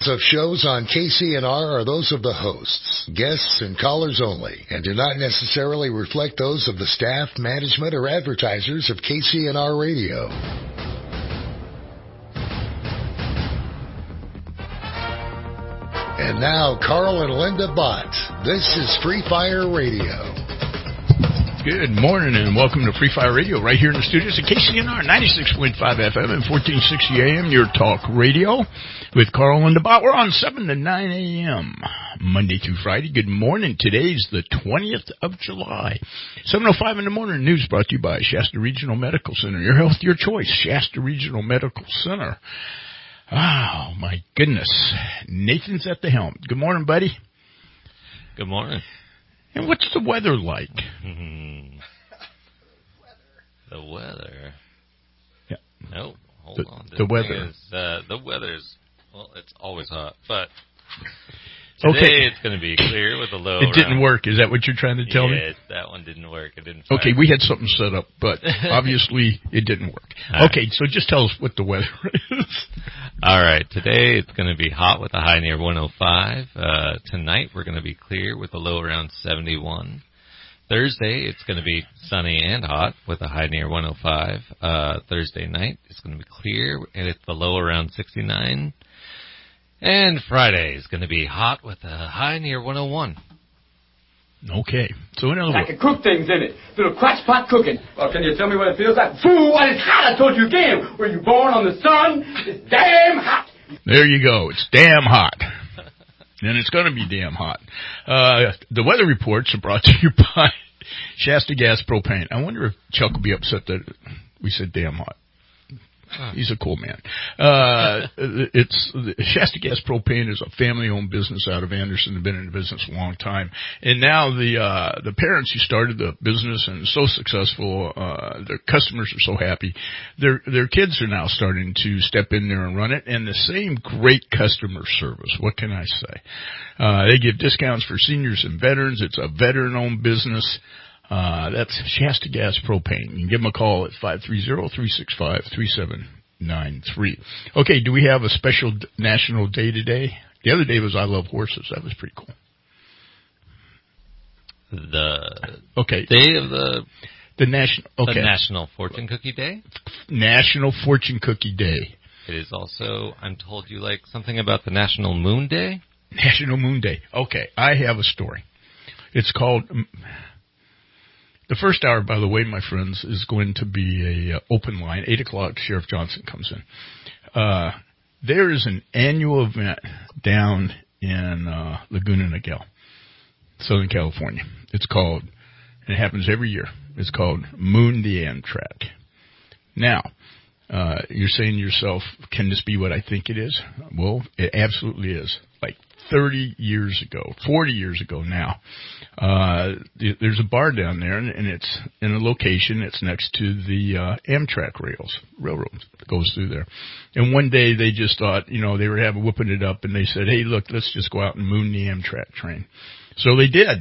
of shows on KCNR are those of the hosts, guests, and callers only, and do not necessarily reflect those of the staff, management, or advertisers of KCNR Radio. And now, Carl and Linda Bott. This is Free Fire Radio. Good morning and welcome to Free Fire Radio right here in the studios at KCNR 96.5 FM and 1460 AM, your talk radio with Carl and Linda Bott. We're on 7 to 9 a.m. Monday through Friday. Good morning. Today's the 20th of July. 7:05 in the morning. News brought to you by Shasta Regional Medical Center. Your health, your choice. Shasta Regional Medical Center. Oh, my goodness. Nathan's at the helm. Good morning, buddy. Good morning. And what's the weather like? The weather. Yeah. No, hold on. The weather. The weather's, well, it's always hot, but today it's going to be clear with a low. It didn't work. Is that what you're trying to tell me? Yeah, that one didn't work. It didn't fire. Okay, we had something set up, but obviously it didn't work. Okay, so just tell us what the weather is. All right, today it's going to be hot with a high near 105. Tonight we're going to be clear with a low around 71. Thursday it's going to be sunny and hot with a high near 105. Thursday night it's going to be clear and it's the low around 69. And Friday is going to be hot with a high near 101. Okay. So in other words, I can cook things in it. Little crotch pot cooking. Well, can you tell me what it feels like? Fool, what is hot? I told you again. Were you born on the sun? It's damn hot. There you go. It's damn hot. And it's going to be damn hot. The weather reports are brought to you by Shasta Gas Propane. I wonder if Chuck will be upset that we said damn hot. He's a cool man. Shasta Gas Propane is a family-owned business out of Anderson. They've been in the business a long time, and now the parents who started the business and so successful, their customers are so happy. Their kids are now starting to step in there and run it, and the same great customer service. What can I say? They give discounts for seniors and veterans. It's a veteran-owned business. That's Shasta Gas Propane. You can give them a call at 530-365-3793. Okay, do we have a special national day today? The other day was I Love Horses. That was pretty cool. The day of the National Fortune Cookie Day? National Fortune Cookie Day. It is also, I'm told you like something about the National Moon Day? National Moon Day. Okay, I have a story. It's called... The first hour, by the way, my friends, is going to be a open line. 8 o'clock, Sheriff Johnson comes in. There is an annual event down in Laguna Niguel, Southern California. It's called, and it happens every year, it's called Moon the Amtrak. Now, you're saying to yourself, can this be what I think it is? Well, it absolutely is. Like 30 years ago, 40 years ago now, there's a bar down there, and it's in a location. It's next to the Amtrak railroad that goes through there. And one day they just thought, they were whipping it up, and they said, hey, look, let's just go out and moon the Amtrak train. So they did.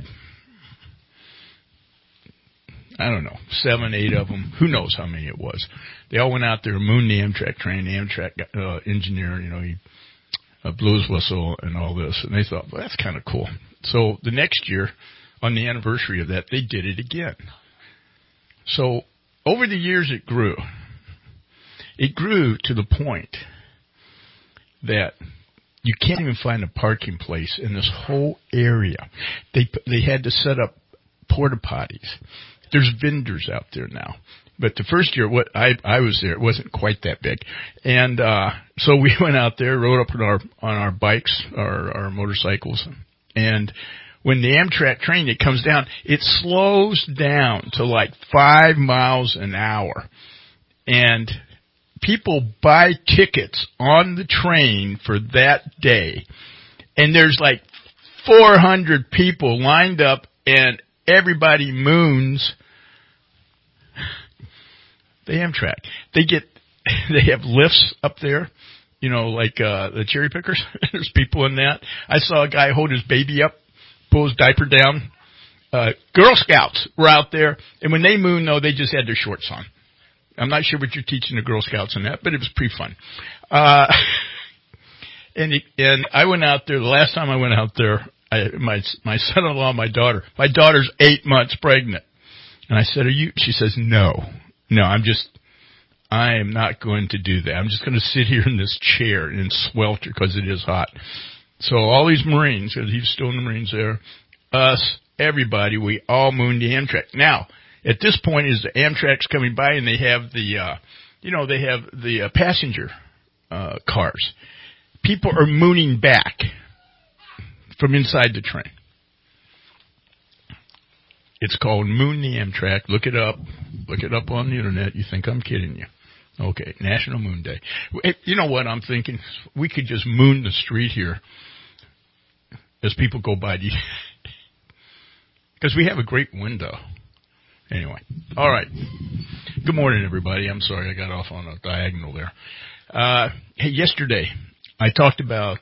I don't know, 7, 8 of them. Who knows how many it was. They all went out there and mooned the Amtrak train. The Amtrak engineer, he blew his whistle and all this. And they thought, well, that's kind of cool. So the next year, on the anniversary of that, they did it again. So over the years, it grew. It grew to the point that you can't even find a parking place in this whole area. They had to set up porta potties. There's vendors out there now. But the first year, I was there, it wasn't quite that big. And so we went out there, rode up on our bikes, our motorcycles. And when the Amtrak train, it comes down, it slows down to like 5 miles an hour. And people buy tickets on the train for that day. And there's like 400 people lined up, and everybody moons the Amtrak. They have lifts up there, like the cherry pickers. There's people in that. I saw a guy hold his baby up, pull his diaper down. Girl Scouts were out there, and when they moon, though, they just had their shorts on. I'm not sure what you're teaching the Girl Scouts in that, but it was pretty fun. And I went out there, the last time I went out there, my son-in-law, my daughter's 8 months pregnant. And I said, she says, no, I am not going to do that. I'm just going to sit here in this chair and swelter because it is hot. So all these Marines, because he was still in the Marines there, us, everybody, we all mooned the Amtrak. Now, at this point, is the Amtrak's coming by and they have the passenger cars. People are mooning back from inside the train. It's called Moon the Amtrak. Look it up. Look it up on the internet. You think I'm kidding you. Okay, National Moon Day. You know what I'm thinking? We could just moon the street here as people go by. Because we have a great window. Anyway, all right. Good morning, everybody. I'm sorry I got off on a diagonal there. Hey, yesterday I talked about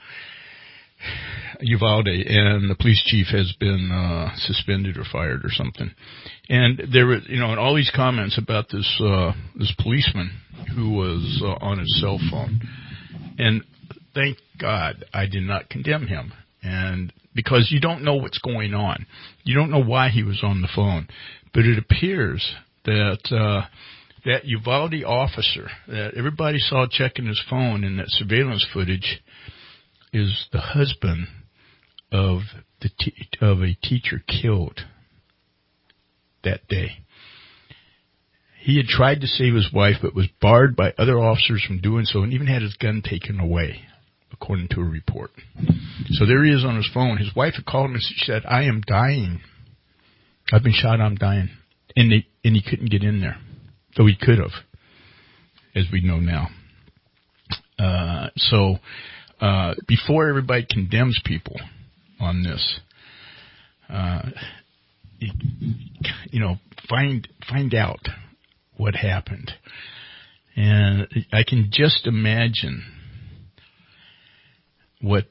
Uvalde, and the police chief has been suspended or fired or something. And there were, and all these comments about this policeman who was on his cell phone. And thank God I did not condemn him. And because you don't know what's going on. You don't know why he was on the phone. But it appears that that Uvalde officer that everybody saw checking his phone in that surveillance footage is the husband of a teacher killed that day. He had tried to save his wife, but was barred by other officers from doing so, and even had his gun taken away, according to a report. So there he is on his phone. His wife had called him and she said, "I am dying. I've been shot. I'm dying." And he couldn't get in there, though he could have, as we know now. So before everybody condemns people on this, find out what happened. And I can just imagine what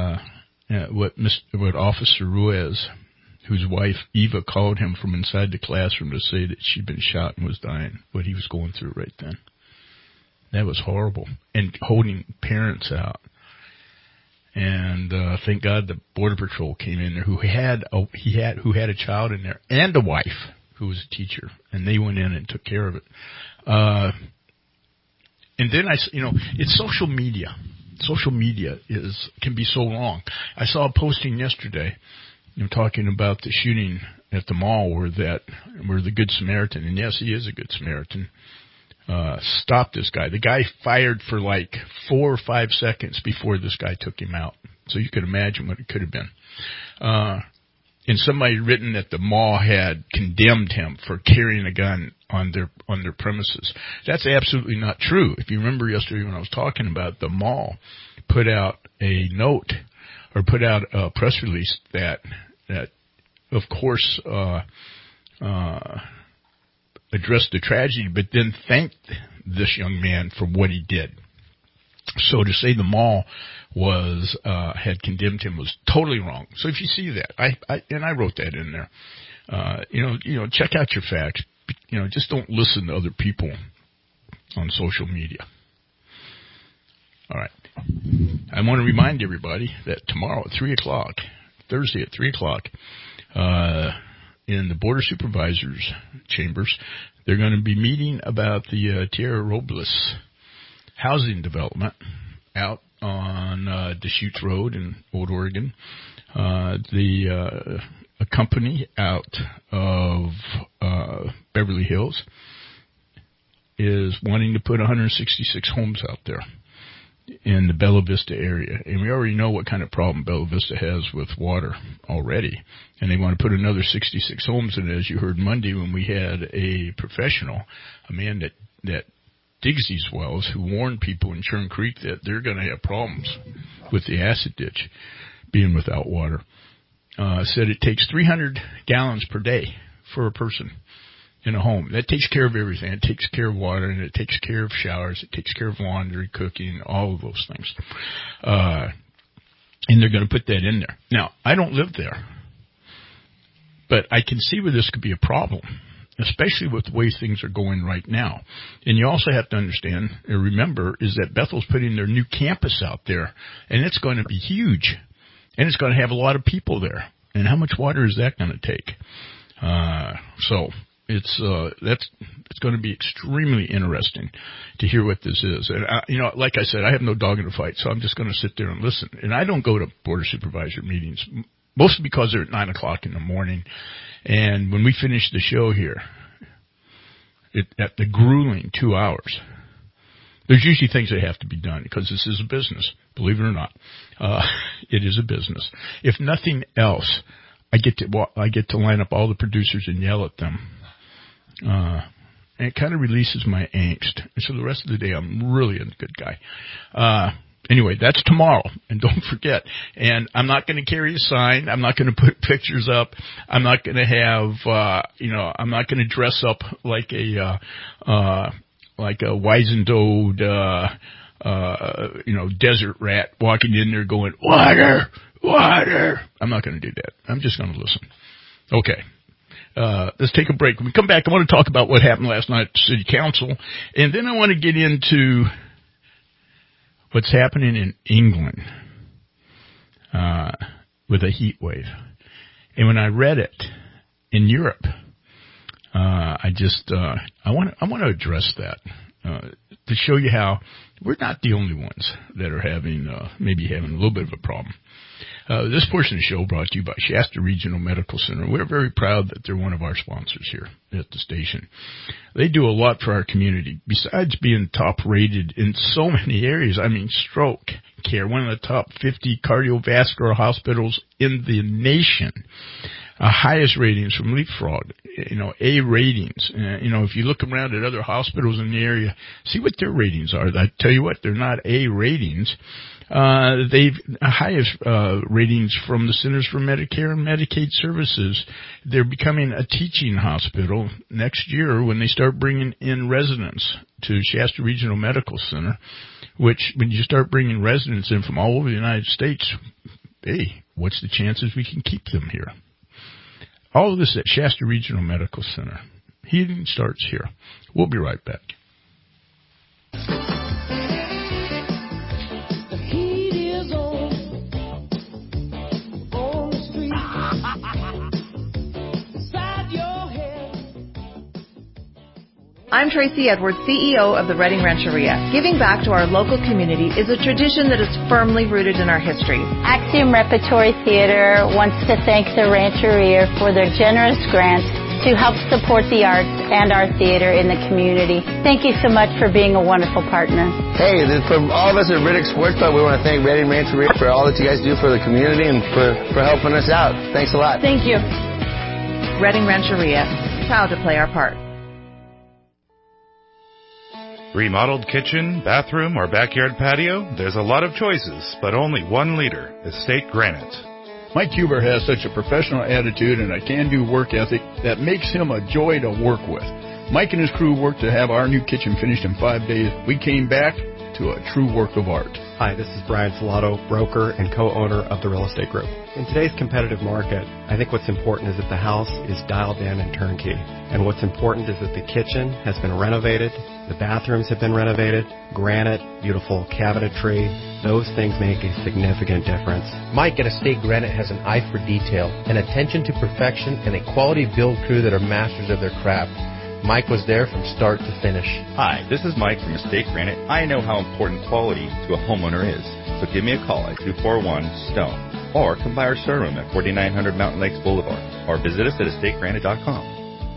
Officer Ruiz, whose wife Eva called him from inside the classroom to say that she'd been shot and was dying, what he was going through right then. That was horrible. And holding parents out. And thank God the Border Patrol came in there who had a child in there and a wife who was a teacher, and they went in and took care of it. And then it's social media. Social media can be so wrong. I saw a posting yesterday, talking about the shooting at the mall where the Good Samaritan, and yes, he is a Good Samaritan, stopped this guy. The guy fired for like 4 or 5 seconds before this guy took him out. So you could imagine what it could have been. And somebody had written that the mall had condemned him for carrying a gun on their premises. That's absolutely not true. If you remember yesterday when I was talking about, the mall put out a note or put out a press release that of course addressed the tragedy, but then thanked this young man for what he did. So to say the mall had condemned him was totally wrong. So if you see that, I wrote that in there. Check out your facts. Just don't listen to other people on social media. All right. I want to remind everybody that tomorrow at 3:00, Thursday at 3:00, in the Border Supervisors Chambers, they're going to be meeting about the Tierra Robles housing development out on Deschutes Road in Old Oregon. A company out of Beverly Hills is wanting to put 166 homes out there in the Bella Vista area. And we already know what kind of problem Bella Vista has with water already. And they want to put another 66 homes in it, as you heard Monday when we had a professional, a man that digs these wells, who warned people in Churn Creek that they're going to have problems with the acid ditch being without water. Said it takes 300 gallons per day for a person in a home. That takes care of everything. It takes care of water, and it takes care of showers. It takes care of laundry, cooking, all of those things. And they're going to put that in there. Now, I don't live there, but I can see where this could be a problem. especially with the way things are going right now. And you also have to understand and remember is that Bethel's putting their new campus out there, and it's going to be huge, and it's going to have a lot of people there. And how much water is that going to take? So it's going to be extremely interesting to hear what this is. And like I said, I have no dog in the fight, so I'm just going to sit there and listen. And I don't go to board of supervisor meetings, mostly because they're at 9 o'clock in the morning. And when we finish the show here, at the grueling 2 hours, there's usually things that have to be done because this is a business, believe it or not. It is a business. If nothing else, I get to line up all the producers and yell at them. And it kind of releases my angst. And so the rest of the day, I'm really a good guy. Anyway, that's tomorrow, and don't forget. And I'm not going to carry a sign. I'm not going to put pictures up. I'm not going to have, I'm not going to dress up like a wizened-old, desert rat walking in there going, water, water. I'm not going to do that. I'm just going to listen. Okay. Let's take a break. When we come back, I want to talk about what happened last night at City Council, and then I want to get into what's happening in England with a heat wave. And when I read it in Europe, I want to address that to show you how we're not the only ones that are maybe having a little bit of a problem. This portion of the show brought to you by Shasta Regional Medical Center. We're very proud that they're one of our sponsors here at the station. They do a lot for our community. Besides being top rated in so many areas, stroke care, one of the top 50 cardiovascular hospitals in the nation. Highest ratings from Leapfrog, A ratings. If you look around at other hospitals in the area, see what their ratings are. I tell you what, they're not A ratings. They've highest ratings from the Centers for Medicare and Medicaid Services. They're becoming a teaching hospital next year when they start bringing in residents to Shasta Regional Medical Center, which when you start bringing residents in from all over the United States, hey, what's the chances we can keep them here? All of this at Shasta Regional Medical Center. Heating starts here. We'll be right back. I'm Tracy Edwards, CEO of the Reading Rancheria. Giving back to our local community is a tradition that is firmly rooted in our history. Axiom Repertory Theater wants to thank the Rancheria for their generous grants to help support the arts and our theater in the community. Thank you so much for being a wonderful partner. Hey, from all of us at Riddick Sports Club, we want to thank Reading Rancheria for all that you guys do for the community and for helping us out. Thanks a lot. Thank you. Reading Rancheria, proud to play our part. Remodeled kitchen, bathroom, or backyard patio? There's a lot of choices, but only one leader, Estate Granite. Mike Huber has such a professional attitude and a can-do work ethic that makes him a joy to work with. Mike and his crew worked to have our new kitchen finished in 5 days. We came back to a true work of art. Hi, this is Brian Salato, broker and co-owner of the Real Estate Group. In today's competitive market, I think what's important is that the house is dialed in and turnkey. And what's important is that the kitchen has been renovated, the bathrooms have been renovated, granite, beautiful cabinetry. Those things make a significant difference. Mike at Estate Granite has an eye for detail, an attention to perfection, and a quality build crew that are masters of their craft. Mike was there from start to finish. Hi, this is Mike from Estate Granite. I know how important quality to a homeowner is. So give me a call at 241-STONE or come by our showroom at 4900 Mountain Lakes Boulevard or visit us at estategranite.com.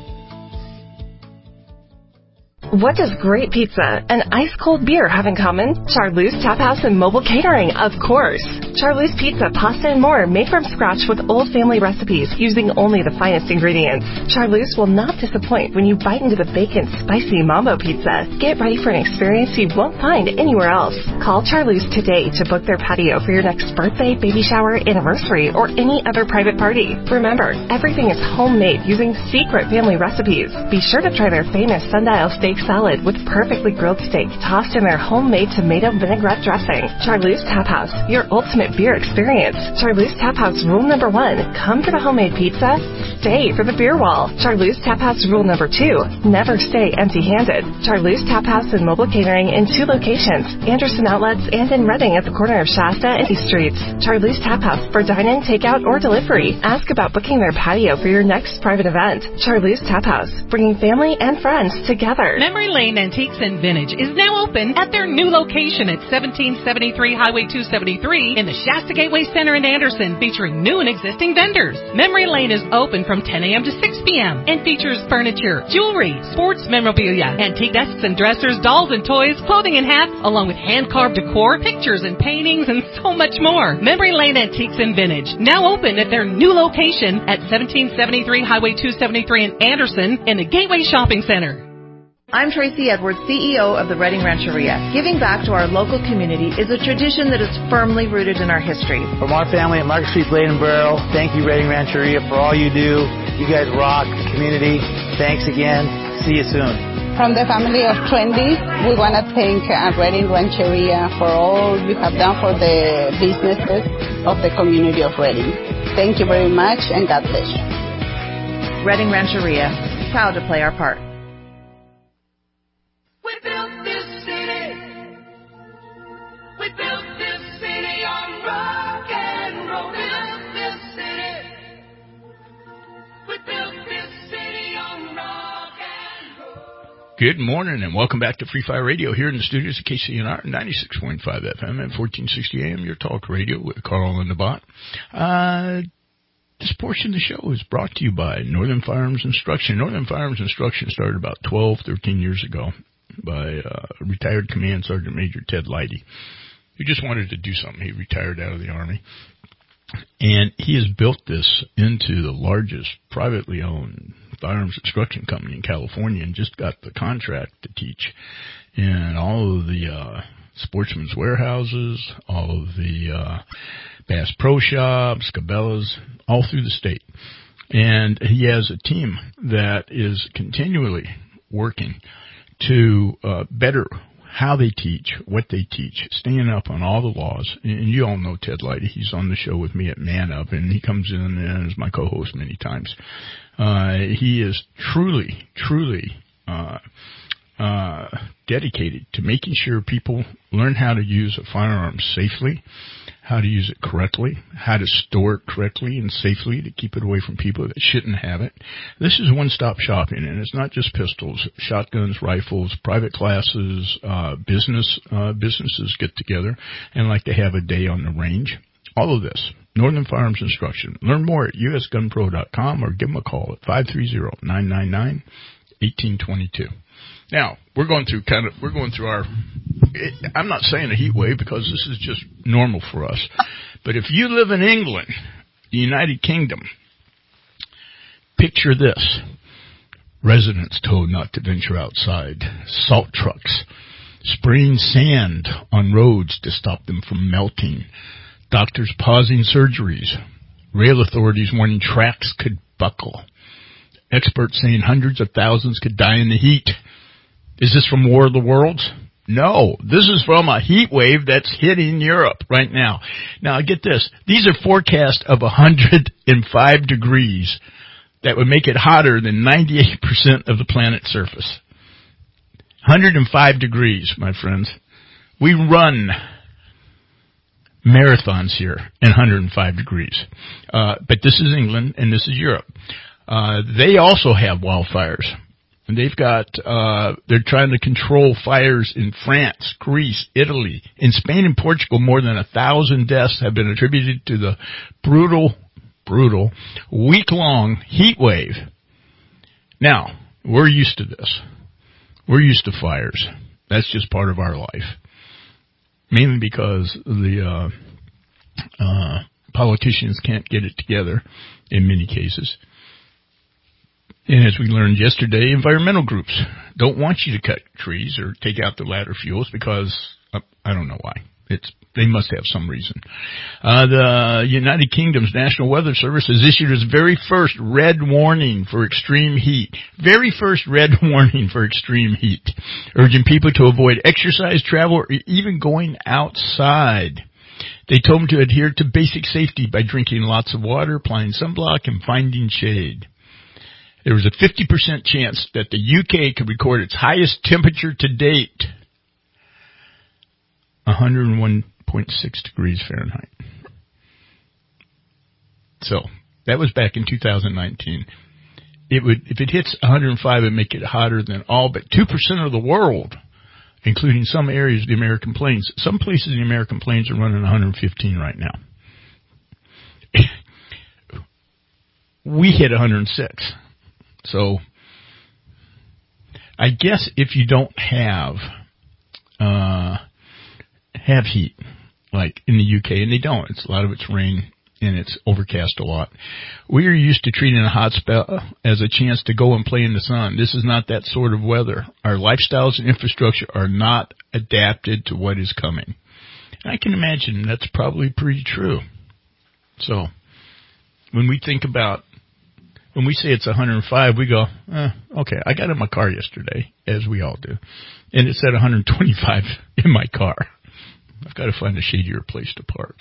What does great pizza and ice-cold beer have in common? Charlie's Tap House and Mobile Catering, of course. Charlie's Pizza, pasta, and more made from scratch with old family recipes using only the finest ingredients. Charlie's will not disappoint when you bite into the bacon spicy mambo pizza. Get ready for an experience you won't find anywhere else. Call Charlie's today to book their patio for your next birthday, baby shower, anniversary, or any other private party. Remember, everything is homemade using secret family recipes. Be sure to try their famous sundial steak salad with perfectly grilled steak tossed in their homemade tomato vinaigrette dressing. Charlie's Tap House, your ultimate beer experience. Charlie's Tap House rule number 1, come for the homemade pizza, stay for the beer wall. Charleuse Tap House rule number 2, never stay empty-handed. Charleuse Tap House and Mobile Catering in 2 locations, Anderson Outlets and in Reading at the corner of Shasta and East Streets. Charleuse Tap House for dine-in, takeout, or delivery. Ask about booking their patio for your next private event. Charleuse Tap House, bringing family and friends together. Memory Lane Antiques and Vintage is now open at their new location at 1773 Highway 273 in the Shasta Gateway Center in Anderson, featuring new and existing vendors. Memory Lane is open from 10 a.m. to 6 p.m. and features furniture, jewelry, sports memorabilia, antique desks and dressers, dolls and toys, clothing and hats, along with hand-carved decor, pictures and paintings, and so much more. Memory Lane Antiques and Vintage, now open at their new location at 1773 Highway 273 in Anderson in the Gateway Shopping Center. I'm Tracy Edwards, CEO of the Reading Rancheria. Giving back to our local community is a tradition that is firmly rooted in our history. From our family at Market Street, Blade & Barrel, thank you, Reading Rancheria, for all you do. You guys rock the community. Thanks again. See you soon. From the family of Trendy, we want to thank Reading Rancheria for all you have done for the businesses of the community of Reading. Thank you very much, and God bless you. Reading Rancheria, proud to play our part. Good morning and welcome back to Free Fire Radio here in the studios of KCNR 96.5 FM and 1460 AM, your talk radio with Carl and the Bot. This portion of the show is brought to you by Northern Firearms Instruction. Northern Firearms Instruction started about 12, 13 years ago by retired Command Sergeant Major Ted Leidy, who just wanted to do something. He retired out of the Army. And he has built this into the largest privately owned firearms instruction company in California and just got the contract to teach in all of the Sportsman's Warehouses, all of the Bass Pro Shops, Cabela's, all through the state. And he has a team that is continually working to better how they teach, what they teach, staying up on all the laws. And you all know Ted Leidy. He's on the show with me at Man Up, and he comes in and is my co-host many times. He is truly dedicated to making sure people learn how to use a firearm safely, how to use it correctly, how to store it correctly and safely to keep it away from people that shouldn't have it. This is one-stop shopping, and it's not just pistols, shotguns, rifles, private classes, businesses get together and like to have a day on the range. All of this, Northern Firearms Instruction. Learn more at usgunpro.com or give them a call at 530-999-1822. Now, we're going through our, I'm not saying a heat wave because this is just normal for us. But if you live in England, the United Kingdom, picture this. Residents told not to venture outside. Salt trucks spraying sand on roads to stop them from melting. Doctors pausing surgeries. Rail authorities warning tracks could buckle. Experts saying hundreds of thousands could die in the heat. Is this from War of the Worlds? No. This is from a heat wave that's hitting Europe right now. Now, get this. These are forecasts of 105 degrees that would make it hotter than 98% of the planet's surface. 105 degrees, my friends. We run marathons here in 105 degrees. But this is England and this is Europe. They also have wildfires. And they've got, they're trying to control fires in France, Greece, Italy. In Spain and Portugal, more than 1,000 deaths have been attributed to the brutal, week-long heat wave. Now, we're used to this. We're used to fires. That's just part of our life. Mainly because the politicians can't get it together in many cases. And as we learned yesterday, environmental groups don't want you to cut trees or take out the ladder fuels because I don't know why. They must have some reason. The United Kingdom's National Weather Service has issued its very first red warning for extreme heat. Very first red warning for extreme heat, urging people to avoid exercise, travel, or even going outside. They told them to adhere to basic safety by drinking lots of water, applying sunblock, and finding shade. there was a 50% chance that the UK could record its highest temperature to date, 101.6 degrees Fahrenheit. So that was back in 2019. If it hits 105, it'd make it hotter than all but 2% of the world, including some areas of the American Plains. Some places in the American Plains are running 115 right now. We hit 106. So I guess if you don't have heat, like in the UK, and they don't, a lot of it's rain and it's overcast a lot. We are used to treating a hot spell as a chance to go and play in the sun. This is not that sort of weather. Our lifestyles and infrastructure are not adapted to what is coming. And I can imagine that's probably pretty true. So when we think about, when we say it's 105, we go, okay, I got in my car yesterday, as we all do, and it said 125 in my car. I've got to find a shadier place to park.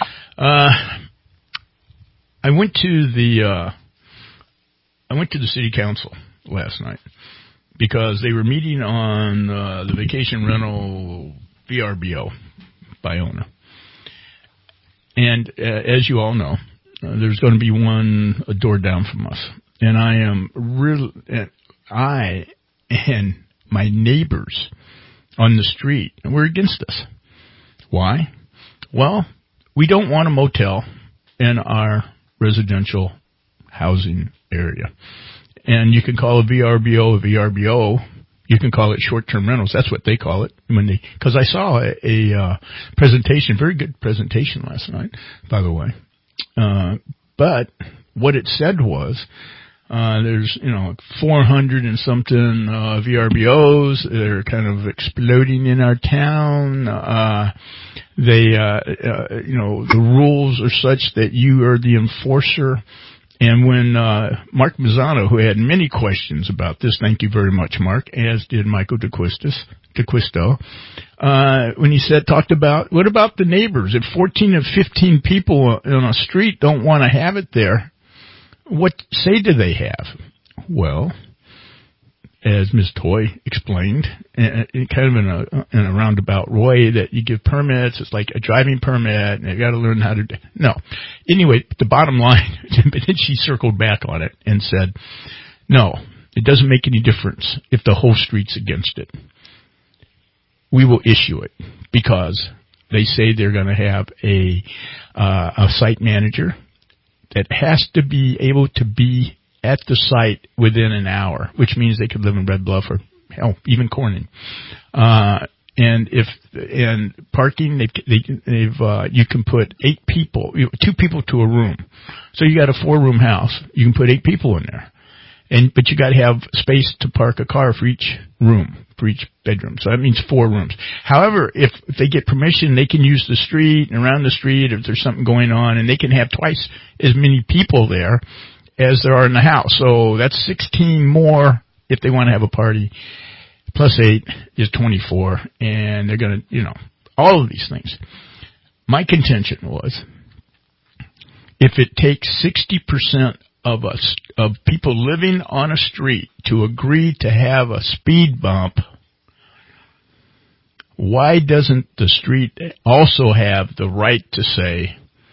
I went to the city council last night because they were meeting on the vacation rental VRBO by owner. And as you all know, there's going to be one a door down from us. And I and my neighbors on the street, we're against this. Why? Well, we don't want a motel in our residential housing area. And you can call a VRBO. You can call it short-term rentals. That's what they call it. Because I saw a presentation, very good presentation last night, by the way. But what it said was, there's, 400 and something VRBOs. They're kind of exploding in our town. The rules are such that you are the enforcer. And when Mark Mazzano, who had many questions about this, thank you very much, Mark, as did Michael DeQuisto, when he talked about, what about the neighbors? If 14 or 15 people on a street don't want to have it there, what say do they have? Well, as Ms. Toy explained, kind of in a roundabout way, that you give permits, it's like a driving permit, and you got to learn how to do. No. Anyway, the bottom line, but then she circled back on it and said, no, it doesn't make any difference if the whole street's against it. We will issue it because they say they're going to have a site manager that has to be able to be at the site within an hour, which means they could live in Red Bluff or hell, even Corning. And parking, you can put 8 people, 2 people to a room. So you got a 4-room house. You can put 8 people in there. But you got to have space to park a car for each room, for each bedroom. So that means 4 rooms. However, if they get permission, they can use the street and around the street if there's something going on, and they can have twice as many people there as there are in the house. So that's 16 more if they want to have a party. Plus 8 is 24, and they're going to, all of these things. My contention was, if it takes 60% of people living on a street to agree to have a speed bump, why doesn't the street also have the right to say,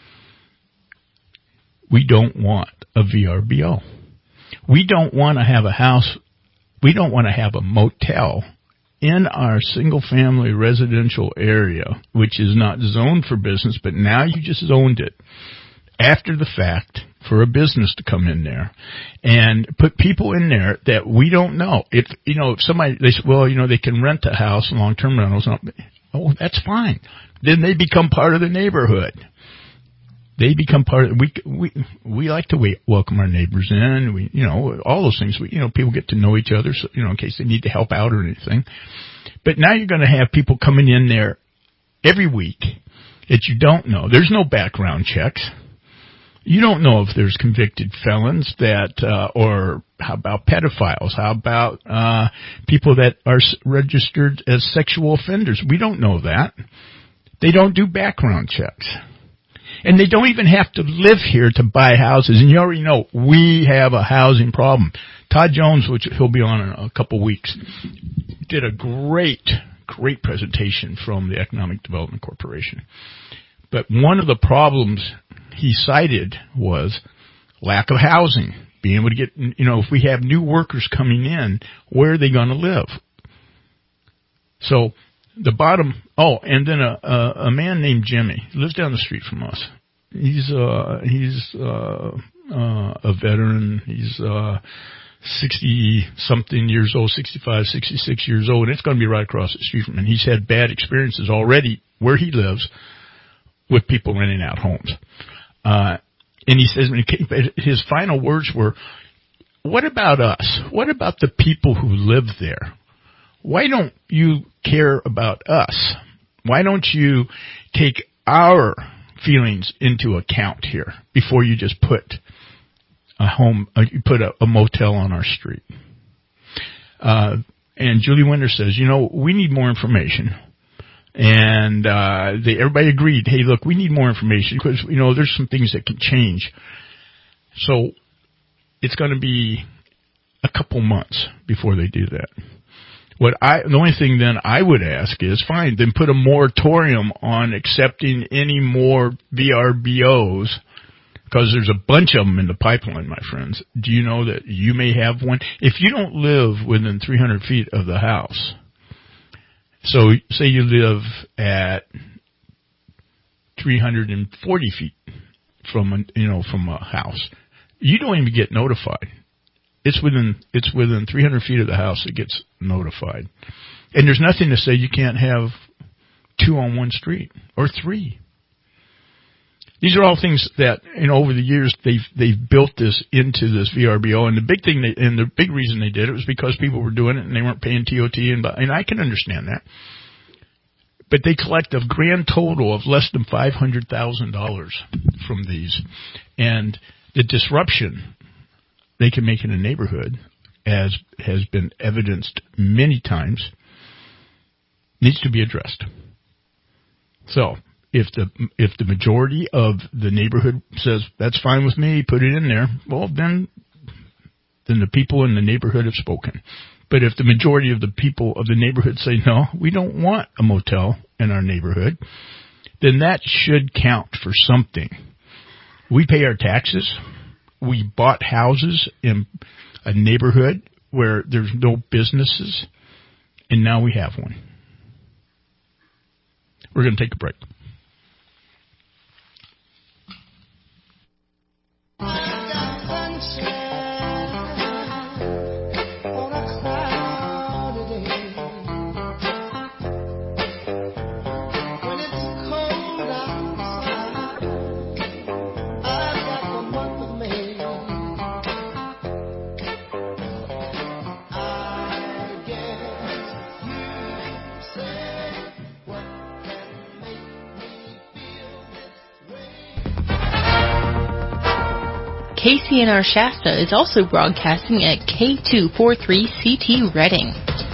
we don't want a VRBO? We don't want to have a house. We don't want to have a motel in our single-family residential area, which is not zoned for business, but now you just zoned it after the fact for a business to come in there and put people in there that we don't know. If somebody, they say, well, they can rent a house, long-term rentals. Oh, that's fine. Then they become part of the neighborhood. They become part of, we like to welcome our neighbors in. We, all those things. People get to know each other, so, in case they need to help out or anything. But now you're going to have people coming in there every week that you don't know. There's no background checks. You don't know if there's convicted felons or how about pedophiles? How about people that are registered as sexual offenders? We don't know that. They don't do background checks. And they don't even have to live here to buy houses. And you already know we have a housing problem. Todd Jones, which he'll be on in a couple weeks, did a great presentation from the Economic Development Corporation. But one of the problems he cited was lack of housing. Being able to get, if we have new workers coming in, where are they going to live? So the bottom, and then a man named Jimmy lives down the street from us. He's a veteran. He's 60-something years old, 65, 66 years old, and it's going to be right across the street from him. And he's had bad experiences already where he lives with people renting out homes. And he says, his final words were, what about us? What about the people who live there? Why don't you care about us? Why don't you take our feelings into account here before you just put a motel on our street? And Julie Winter says, we need more information. And everybody agreed, hey, look, we need more information because, there's some things that can change. So it's going to be a couple months before they do that. The only thing then I would ask is, fine, then put a moratorium on accepting any more VRBOs, because there's a bunch of them in the pipeline, my friends. Do you know that you may have one? If you don't live within 300 feet of the house, so say you live at 340 feet from a house, you don't even get notified. It's within 300 feet of the house that gets notified. And there's nothing to say you can't have 2 on one street or 3. These are all things that, over the years they've built this into this VRBO. And the big reason they did it was because people were doing it and they weren't paying TOT, and I can understand that. But they collect a grand total of less than $500,000 from these, and the disruption they can make in a neighborhood, as has been evidenced many times, needs to be addressed. So, if the majority of the neighborhood says, that's fine with me, put it in there, well, then the people in the neighborhood have spoken. But if the majority of the people of the neighborhood say, no, we don't want a motel in our neighborhood, then that should count for something. We pay our taxes. We bought houses in a neighborhood where there's no businesses, and now we have one. We're going to take a break. KCNR Shasta is also broadcasting at K243CT Reading.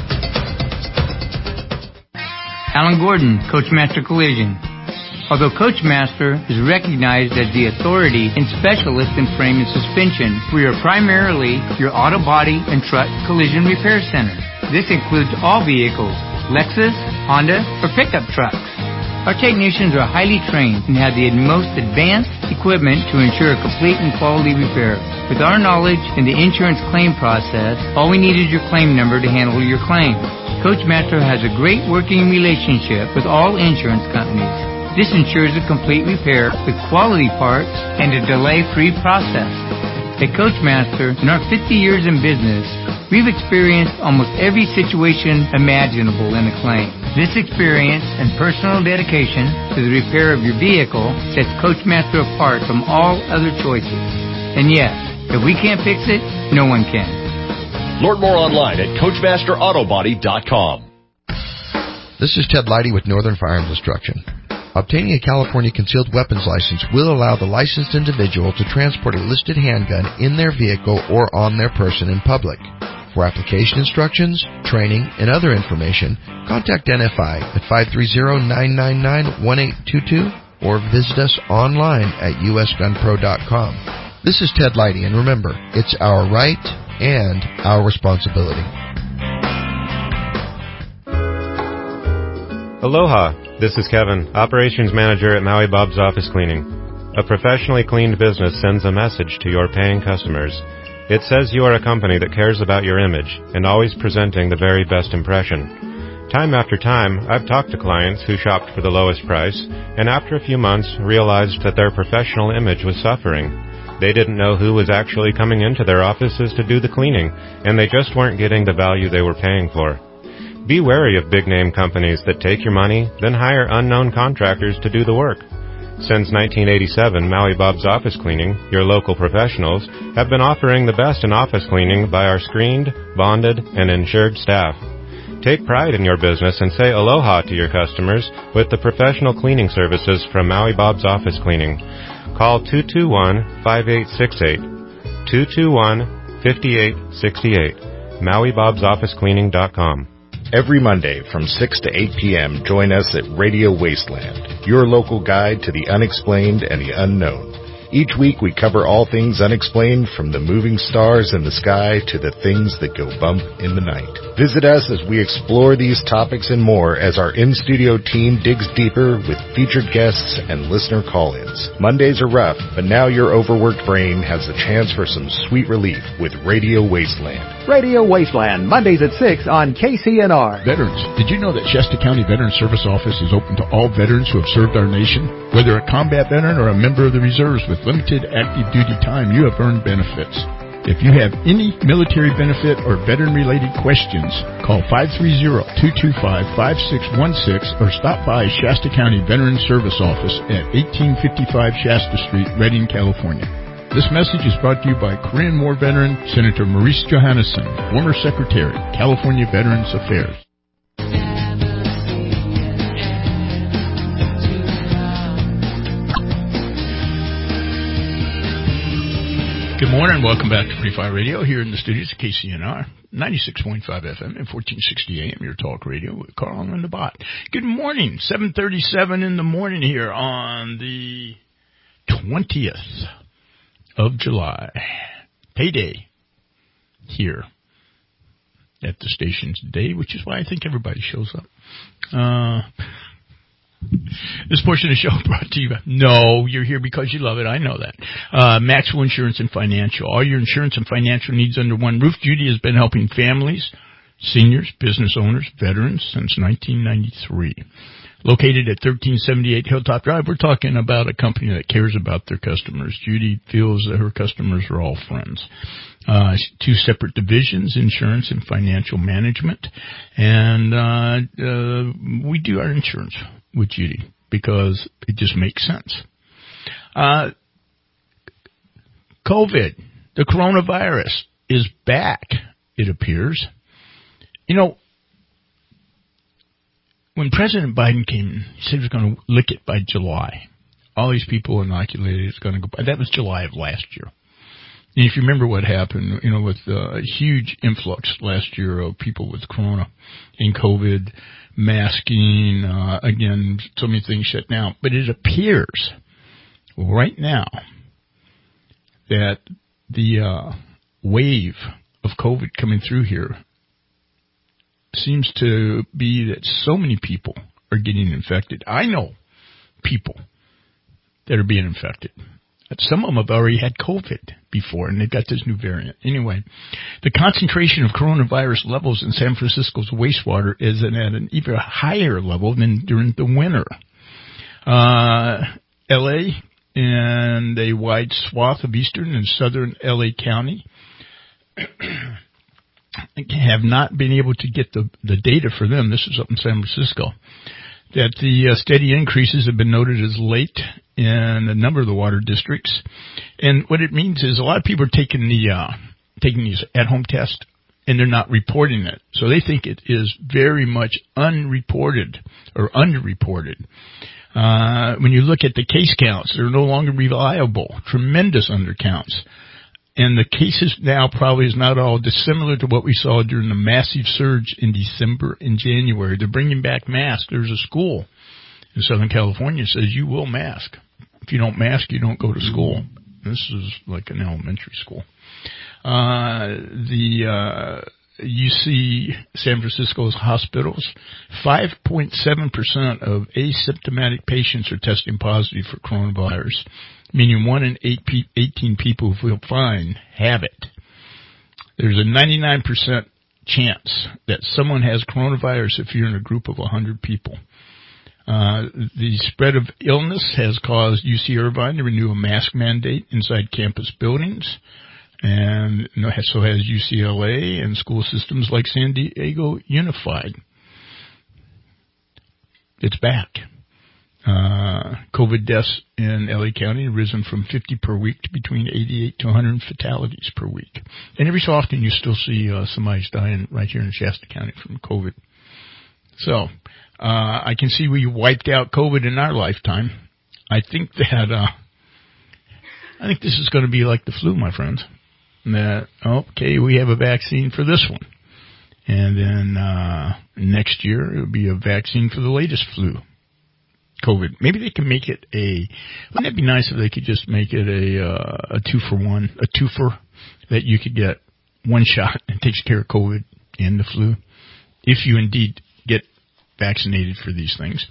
Alan Gordon, Coachmaster Collision. Although Coachmaster is recognized as the authority and specialist in frame and suspension, we are primarily your auto body and truck collision repair center. This includes all vehicles, Lexus, Honda, or pickup trucks. Our technicians are highly trained and have the most advanced equipment to ensure a complete and quality repair. With our knowledge in the insurance claim process, all we need is your claim number to handle your claim. Coachmaster has a great working relationship with all insurance companies. This ensures a complete repair with quality parts and a delay-free process. At Coachmaster, in our 50 years in business, we've experienced almost every situation imaginable in a claim. This experience and personal dedication to the repair of your vehicle sets Coachmaster apart from all other choices. And yes, if we can't fix it, no one can. Learn more online at CoachmasterAutobody.com. This is Ted Leidy with Northern Firearms Instruction. Obtaining a California concealed weapons license will allow the licensed individual to transport a listed handgun in their vehicle or on their person in public. For application instructions, training, and other information, contact NFI at 530-999-1822 or visit us online at usgunpro.com. This is Ted Leidy, and remember, it's our right and our responsibility. Aloha, this is Kevin, Operations Manager at Maui Bob's Office Cleaning. A professionally cleaned business sends a message to your paying customers. It says you are a company that cares about your image and always presenting the very best impression. Time after time, I've talked to clients who shopped for the lowest price and after a few months realized that their professional image was suffering. They didn't know who was actually coming into their offices to do the cleaning, and they just weren't getting the value they were paying for. Be wary of big-name companies that take your money, then hire unknown contractors to do the work. Since 1987, Maui Bob's Office Cleaning, your local professionals, have been offering the best in office cleaning by our screened, bonded, and insured staff. Take pride in your business and say aloha to your customers with the professional cleaning services from Maui Bob's Office Cleaning. Call 221-5868, 221-5868, MauiBob'sOfficeCleaning.com. Every Monday from 6 to 8 p.m., join us at Radio Wasteland, your local guide to the unexplained and the unknown. Each week we cover all things unexplained, from the moving stars in the sky to the things that go bump in the night. Visit us as we explore these topics and more as our in-studio team digs deeper with featured guests and listener call-ins. Mondays are rough, but now your overworked brain has the chance for some sweet relief with Radio Wasteland. Radio Wasteland, Mondays at 6 on KCNR. Veterans, did you know that Shasta County Veteran Service Office is open to all veterans who have served our nation? Whether a combat veteran or a member of the reserves with limited active duty time, you have earned benefits. If you have any military benefit or veteran-related questions, call 530-225-5616 or stop by Shasta County Veteran Service Office at 1855 Shasta Street, Redding, California. This message is brought to you by Korean War veteran Senator Maurice Johannesson, former Secretary, California Veterans Affairs. Good morning. Welcome back to Free Fire Radio here in the studios of KCNR, 96.5 FM and 1460 AM, your talk radio with Carl and the Bot. Good morning. 7:37 in the morning here on the 20th of July. Payday here at the station today, which is why I think everybody shows up. This portion of the show brought to you by... No, you're here because you love it. I know that. Maxwell Insurance and Financial. All your insurance and financial needs under one roof. Judy has been helping families, seniors, business owners, veterans since 1993. Located at 1378 Hilltop Drive, we're talking about a company that cares about their customers. Judy feels that her customers are all friends. Two separate divisions, insurance and financial management. And we do our insurance with Judy because it just makes sense. COVID, the coronavirus, is back, it appears. You know, when President Biden came, he said he was going to lick it by July. All these people inoculated, it's going to go by. That was July of last year. And if you remember what happened, you know, with a huge influx last year of people with corona and COVID, masking, again, so many things shut down. But it appears right now that the wave of COVID coming through here seems to be that so many people are getting infected. I know people that are being infected. Some of them have already had COVID before, and they've got this new variant. Anyway, the concentration of coronavirus levels in San Francisco's wastewater is at an even higher level than during the winter. L.A. and a wide swath of eastern and southern L.A. County have not been able to get the data for them. This is up in San Francisco. That the steady increases have been noted as late in a number of the water districts. And what it means is a lot of people are taking these at-home tests, and they're not reporting it. So they think it is very much unreported or underreported. When you look at the case counts, they're no longer reliable. Tremendous undercounts. And the cases now probably is not all dissimilar to what we saw during the massive surge in December and January. They're bringing back masks. There's a school in Southern California says you will mask. If you don't mask, you don't go to school. This is like an elementary school. You see San Francisco's hospitals, 5.7% of asymptomatic patients are testing positive for coronavirus, meaning 1 in 18 people who feel fine have it. There's a 99% chance that someone has coronavirus if you're in a group of 100 people. The spread of illness has caused UC Irvine to renew a mask mandate inside campus buildings, and so has UCLA and school systems like San Diego Unified. It's back. COVID deaths in LA County have risen from 50 per week to between 88 to 100 fatalities per week. And every so often you still see somebody's dying right here in Shasta County from COVID. So, I can see we wiped out COVID in our lifetime. I think that, I think this is going to be like the flu, my friends. That, okay, we have a vaccine for this one. And then, next year it'll be a vaccine for the latest flu. COVID. Maybe they can make it wouldn't it be nice if they could just make it a 2-for-1, a twofer, that you could get one shot and takes care of COVID and the flu, if you indeed get vaccinated for these things.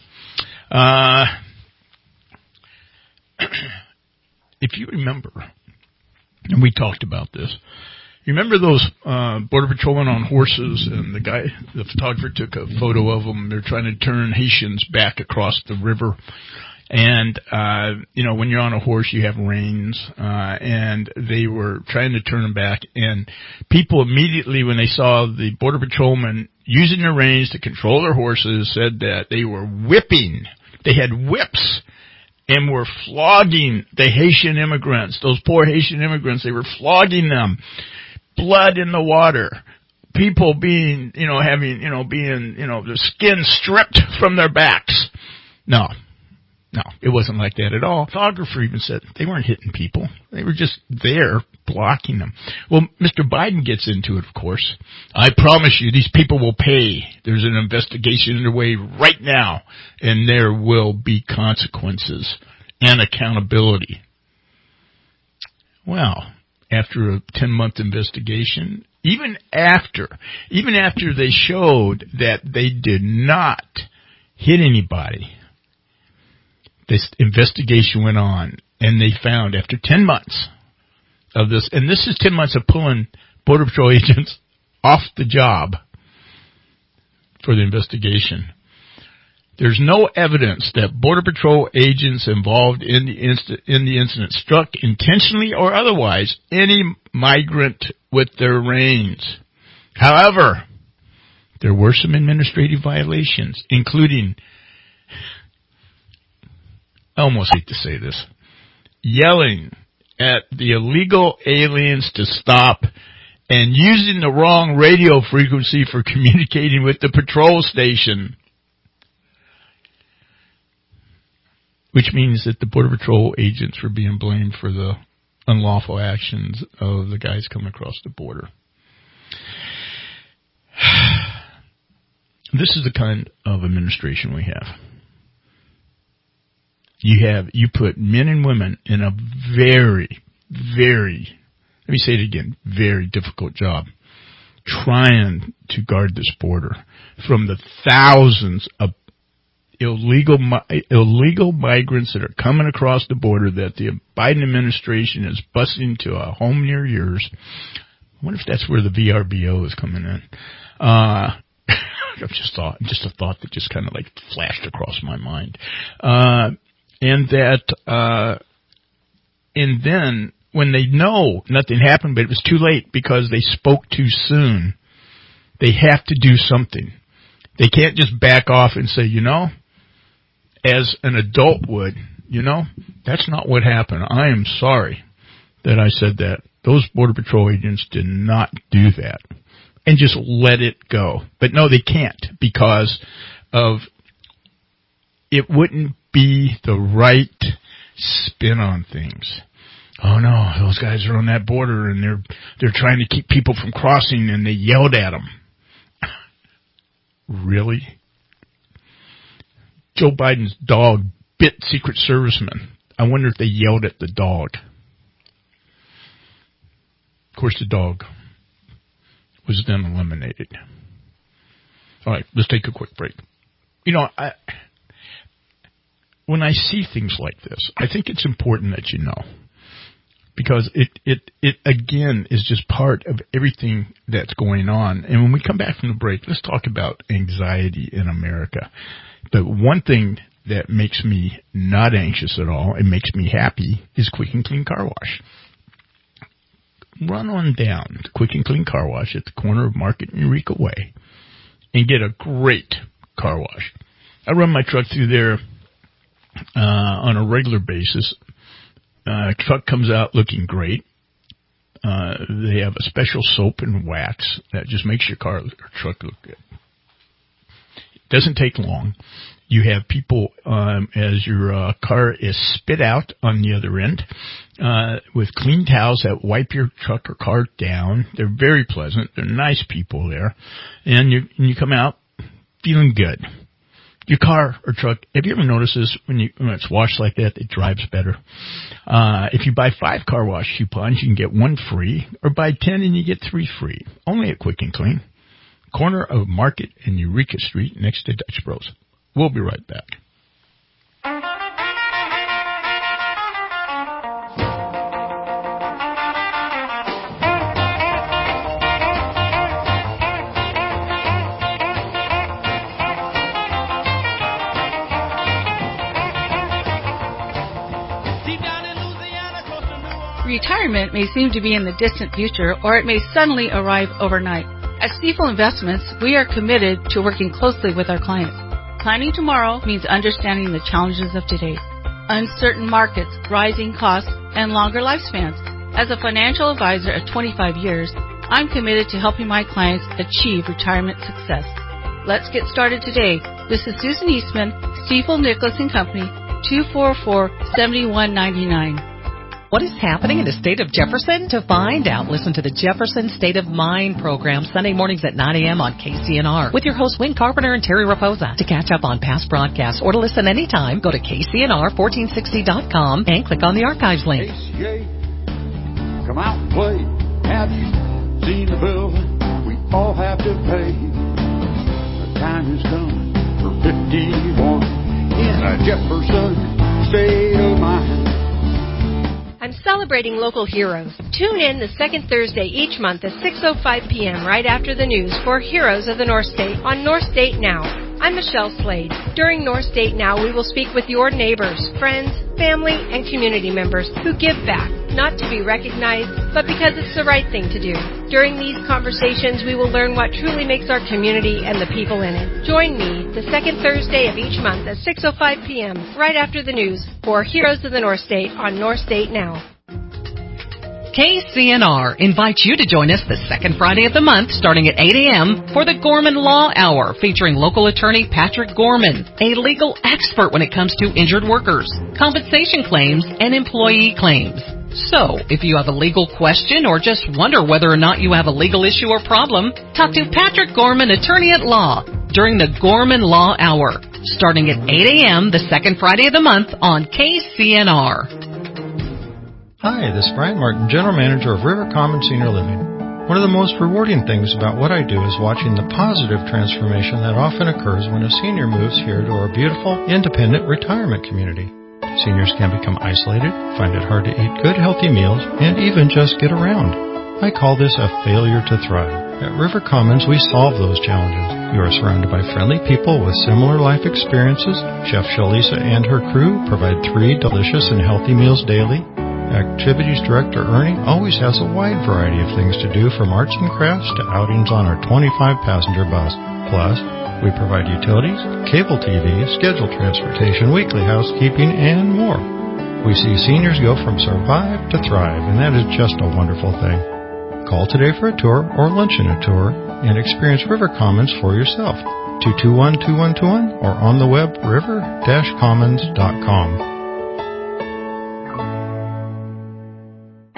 If you remember, and we talked about this, you remember those Border Patrolmen on horses, and the photographer took a photo of them. They're trying to turn Haitians back across the river. And, when you're on a horse, you have reins, and they were trying to turn them back. And people immediately, when they saw the Border Patrolmen using their reins to control their horses, said that they were whipping. They had whips and were flogging the Haitian immigrants. Those poor Haitian immigrants, they were flogging them. Blood in the water. People being, their skin stripped from their backs. No, it wasn't like that at all. The photographer even said they weren't hitting people. They were just there blocking them. Well, Mr. Biden gets into it, of course. I promise you, these people will pay. There's an investigation underway right now, and there will be consequences and accountability. Well, after a 10-month investigation, even after they showed that they did not hit anybody, this investigation went on, and they found after 10 months of this, and this is 10 months of pulling Border Patrol agents off the job for the investigation. There's no evidence that Border Patrol agents involved in the incident struck intentionally or otherwise any migrant with their reins. However, there were some administrative violations, including, I almost hate to say this, yelling at the illegal aliens to stop and using the wrong radio frequency for communicating with the patrol station. Which means that the Border Patrol agents were being blamed for the unlawful actions of the guys coming across the border. This is the kind of administration we have. You put men and women in a very, very, let me say it again, very difficult job trying to guard this border from the thousands of illegal migrants that are coming across the border that the Biden administration is busing to a home near yours. I wonder if that's where the VRBO is coming in. Just a thought that just kind of like flashed across my mind. And then when they know nothing happened, but it was too late because they spoke too soon, they have to do something. They can't just back off and say, as an adult would, that's not what happened. I am sorry that I said that. Those Border Patrol agents did not do that. And just let it go. But no, they can't because of it wouldn't be the right spin on things. Oh no, those guys are on that border and they're trying to keep people from crossing and they yelled at them. Really? Joe Biden's dog bit Secret Servicemen. I wonder if they yelled at the dog. Of course, the dog was then eliminated. All right, let's take a quick break. You know, when I see things like this, I think it's important that you know. Because it again is just part of everything that's going on. And when we come back from the break, let's talk about anxiety in America. The one thing that makes me not anxious at all and makes me happy is Quick and Clean Car Wash. Run on down to Quick and Clean Car Wash at the corner of Market and Eureka Way and get a great car wash. I run my truck through there on a regular basis. Truck comes out looking great. They have a special soap and wax that just makes your car or truck look good. It doesn't take long. You have people, as your car is spit out on the other end, with clean towels that wipe your truck or car down. They're very pleasant. They're nice people there. And you come out feeling good. Your car or truck, have you ever noticed this? When it's washed like that, it drives better. If you buy 5 car wash coupons, you can get 1 free, or buy 10 and you get 3 free. Only at Quick and Clean. Corner of Market and Eureka Street next to Dutch Bros. We'll be right back. Retirement may seem to be in the distant future, or it may suddenly arrive overnight. At Stifel Investments, we are committed to working closely with our clients. Planning tomorrow means understanding the challenges of today. Uncertain markets, rising costs, and longer lifespans. As a financial advisor of 25 years, I'm committed to helping my clients achieve retirement success. Let's get started today. This is Susan Eastman, Stifel Nicholas & Company, 244-7199. What is happening in the state of Jefferson? To find out, listen to the Jefferson State of Mind program Sunday mornings at 9 a.m. on KCNR with your hosts Wayne Carpenter and Terry Raposa. To catch up on past broadcasts or to listen anytime, go to KCNR1460.com and click on the archives link. KCA, come out and play. Have you seen the bill we all have to pay? The time has come for 51 in a Jefferson State of Mind. I'm celebrating local heroes. Tune in the second Thursday each month at 6:05 p.m. right after the news for Heroes of the North State on North State Now. I'm Michelle Slade. During North State Now, we will speak with your neighbors, friends, family, and community members who give back, not to be recognized, but because it's the right thing to do. During these conversations, we will learn what truly makes our community and the people in it. Join me the second Thursday of each month at 6:05 p.m. right after the news for Heroes of the North State on North State Now. KCNR invites you to join us the second Friday of the month starting at 8 a.m. for the Gorman Law Hour featuring local attorney Patrick Gorman, a legal expert when it comes to injured workers, compensation claims, and employee claims. So, if you have a legal question or just wonder whether or not you have a legal issue or problem, talk to Patrick Gorman, attorney at law, during the Gorman Law Hour starting at 8 a.m. the second Friday of the month on KCNR. Hi, this is Brian Martin, General Manager of River Commons Senior Living. One of the most rewarding things about what I do is watching the positive transformation that often occurs when a senior moves here to our beautiful, independent retirement community. Seniors can become isolated, find it hard to eat good, healthy meals, and even just get around. I call this a failure to thrive. At River Commons, we solve those challenges. You are surrounded by friendly people with similar life experiences. Chef Shalisa and her crew provide 3 delicious and healthy meals daily. Activities Director Ernie always has a wide variety of things to do, from arts and crafts to outings on our 25-passenger bus. Plus, we provide utilities, cable TV, scheduled transportation, weekly housekeeping, and more. We see seniors go from survive to thrive, and that is just a wonderful thing. Call today for a tour or luncheon a tour and experience River Commons for yourself. 221-2121 or on the web river-commons.com.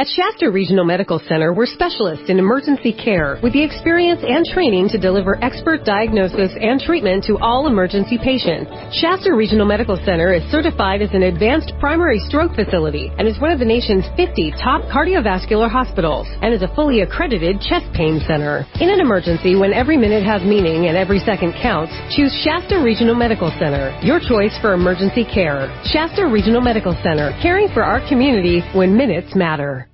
At Shasta Regional Medical Center, we're specialists in emergency care with the experience and training to deliver expert diagnosis and treatment to all emergency patients. Shasta Regional Medical Center is certified as an advanced primary stroke facility and is one of the nation's 50 top cardiovascular hospitals and is a fully accredited chest pain center. In an emergency, when every minute has meaning and every second counts, choose Shasta Regional Medical Center, your choice for emergency care. Shasta Regional Medical Center, caring for our community when minutes matter.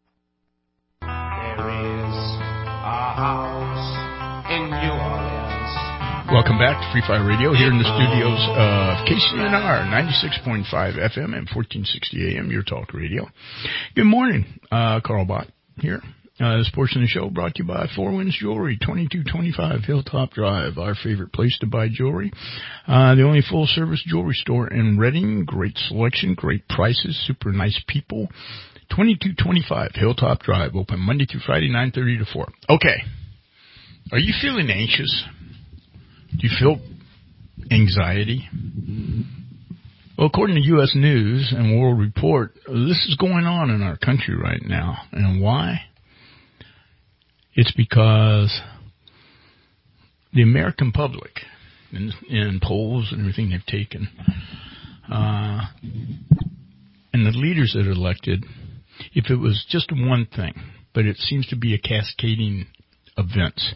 Welcome back to Free Fire Radio here in the studios of KCNR 96.5 FM and 1460 AM, your talk radio. Good morning, Carl Bott here. This portion of the show brought to you by Four Winds Jewelry, 2225 Hilltop Drive, our favorite place to buy jewelry. The only full-service jewelry store in Reading. Great selection, great prices, super nice people. 2225 Hilltop Drive, open Monday through Friday, 9:30 to 4. Okay. Are you feeling anxious? Do you feel anxiety? Well, according to U.S. News and World Report, this is going on in our country right now. And why? It's because the American public, in polls and everything they've taken, and the leaders that are elected, if it was just one thing, but it seems to be a cascading events.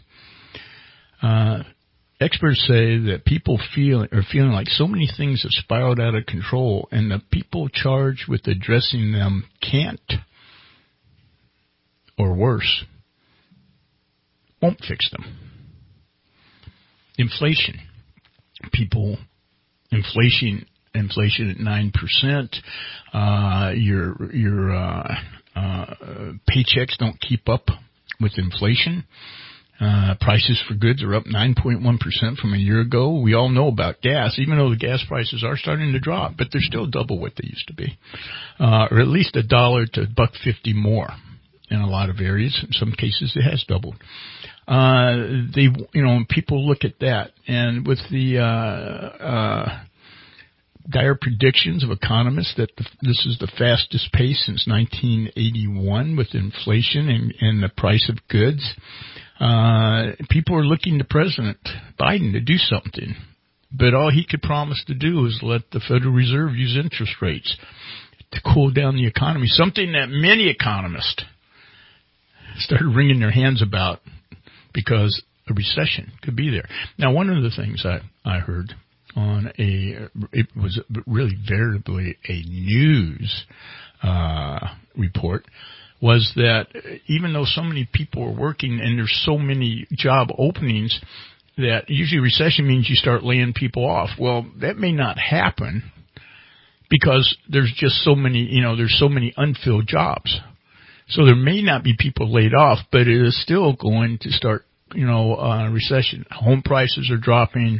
Experts say that people are feeling like so many things have spiraled out of control, and the people charged with addressing them can't, or worse, won't fix them. Inflation. Inflation at 9%. Your paychecks don't keep up with inflation. Prices for goods are up 9.1% from a year ago. We all know about gas, even though the gas prices are starting to drop, but they're still double what they used to be, or at least $1 to $1.50 more in a lot of areas. In some cases, it has doubled. People look at that, and with the dire predictions of economists that this is the fastest pace since 1981 with inflation and the price of goods. People are looking to President Biden to do something, but all he could promise to do is let the Federal Reserve use interest rates to cool down the economy, something that many economists started wringing their hands about because a recession could be there. Now, one of the things I heard on it was really veritably a news report, was that even though so many people are working and there's so many job openings, that usually recession means you start laying people off. Well, that may not happen because there's just so many, there's so many unfilled jobs. So there may not be people laid off, but it is still going to start, recession. Home prices are dropping.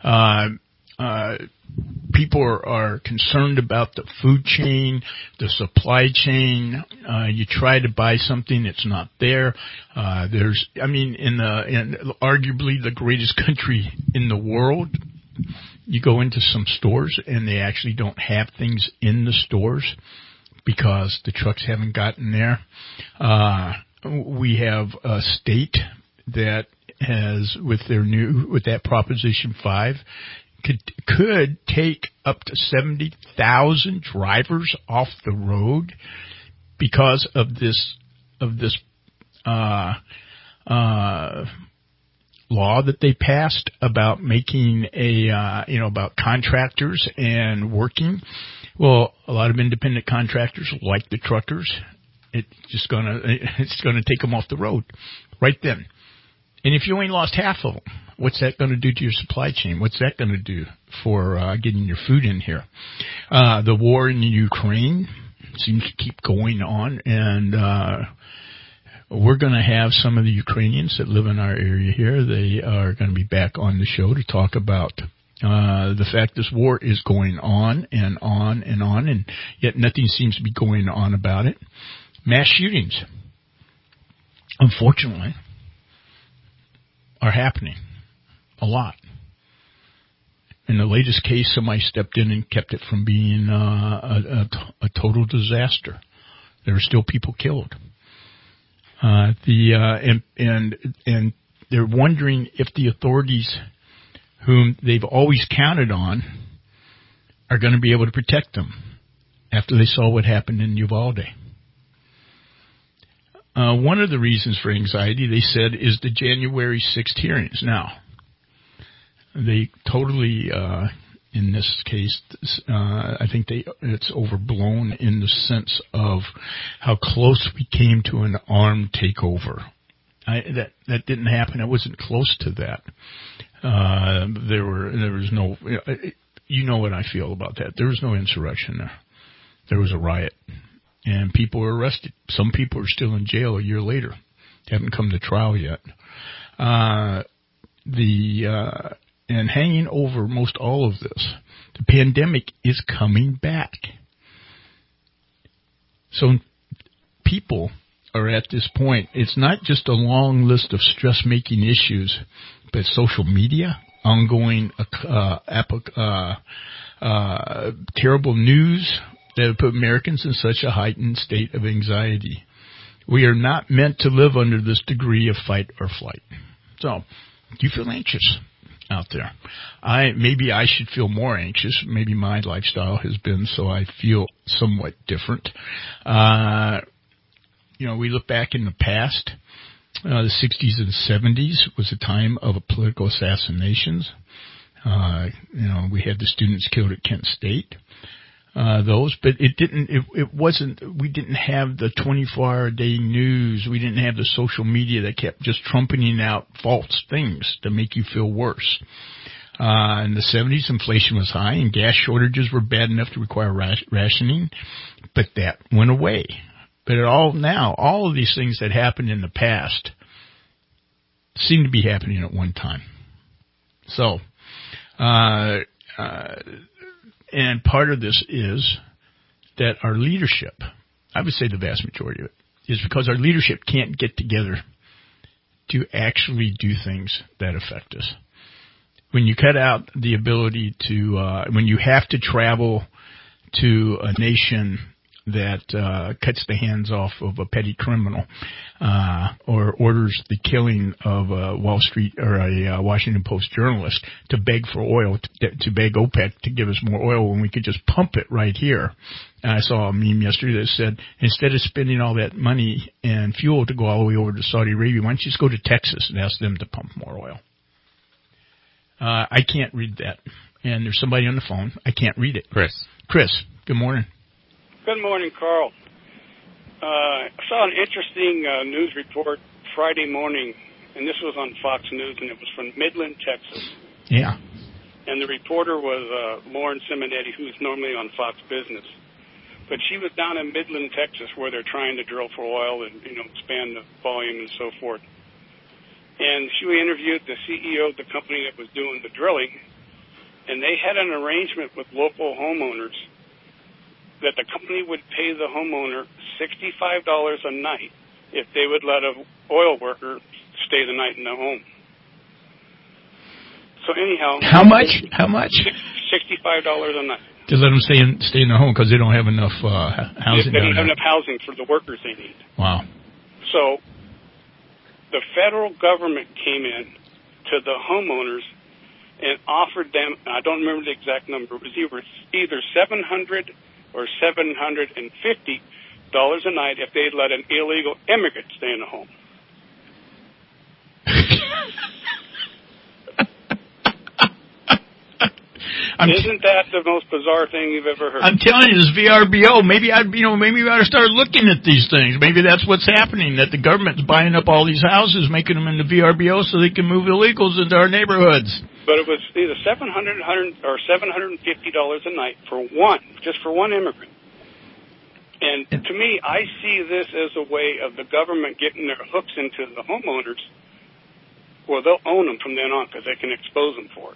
People are concerned about the food chain, the supply chain. You try to buy something that's not there. In arguably the greatest country in the world, you go into some stores and they actually don't have things in the stores because the trucks haven't gotten there. We have a state that has, with that Proposition 5, could take up to 70,000 drivers off the road because of this law that they passed about making about contractors and working. Well, a lot of independent contractors, like the truckers, it's gonna take them off the road right then. And if you only lost half of them, what's that going to do to your supply chain? What's that going to do for getting your food in here? The war in Ukraine seems to keep going on, and we're going to have some of the Ukrainians that live in our area here. They are going to be back on the show to talk about the fact this war is going on and on and on, and yet nothing seems to be going on about it. Mass shootings, unfortunately, are happening a lot. In the latest case, somebody stepped in and kept it from being a total disaster. There were still people killed. And they're wondering if the authorities, whom they've always counted on, are going to be able to protect them after they saw what happened in Uvalde. One of the reasons for anxiety, they said, is the January 6th hearings. Now, they totally, in this case, I think it's overblown in the sense of how close we came to an armed takeover. That didn't happen. I wasn't close to that. There was no, you know what I feel about that. There was no insurrection there. There was a riot, and people were arrested. Some people are still in jail a year later. They haven't come to trial yet. And hanging over most all of this, the pandemic is coming back. So people are at this point. It's not just a long list of stress-making issues, but social media, ongoing terrible news that have put Americans in such a heightened state of anxiety. We are not meant to live under this degree of fight or flight. So, do you feel anxious out there? Maybe I should feel more anxious. Maybe my lifestyle has been so I feel somewhat different. We look back in the past, the 60s and 70s was a time of political assassinations. We had the students killed at Kent State. But we didn't have the 24-hour-a-day news. We didn't have the social media that kept just trumpeting out false things to make you feel worse. In the 70s, inflation was high and gas shortages were bad enough to require rationing, but that went away. But all of these things that happened in the past seem to be happening at one time. So, and part of this is that our leadership, I would say the vast majority of it, is because our leadership can't get together to actually do things that affect us. When you cut out the ability to, when you have to travel to a nation that cuts the hands off of a petty criminal, or orders the killing of a Wall Street or a Washington Post journalist to beg for oil, to beg OPEC to give us more oil when we could just pump it right here. And I saw a meme yesterday that said, instead of spending all that money and fuel to go all the way over to Saudi Arabia, why don't you just go to Texas and ask them to pump more oil? I can't read that. And there's somebody on the phone. I can't read it. Chris, good morning. Good morning, Carl. I saw an interesting news report Friday morning, and this was on Fox News, and it was from Midland, Texas. Yeah. And the reporter was Lauren Simonetti, who's normally on Fox Business. But she was down in Midland, Texas, where they're trying to drill for oil and, expand the volume and so forth. And she interviewed the CEO of the company that was doing the drilling, and they had an arrangement with local homeowners that the company would pay the homeowner $65 a night if they would let an oil worker stay the night in the home. So anyhow... How much? $65 a night. To let them stay in their home because they don't have enough housing. They don't have enough housing for the workers they need. Wow. So the federal government came in to the homeowners and offered them, I don't remember the exact number, it was either $700 or $750 a night if they'd let an illegal immigrant stay in the home. Isn't that the most bizarre thing you've ever heard? I'm telling you, this VRBO. Maybe we ought to start looking at these things. Maybe that's what's happening. That the government's buying up all these houses, making them into VRBO, so they can move illegals into our neighborhoods. But it was either $700 or $750 a night just for one immigrant. And to me, I see this as a way of the government getting their hooks into the homeowners, where they'll own them from then on because they can expose them for it.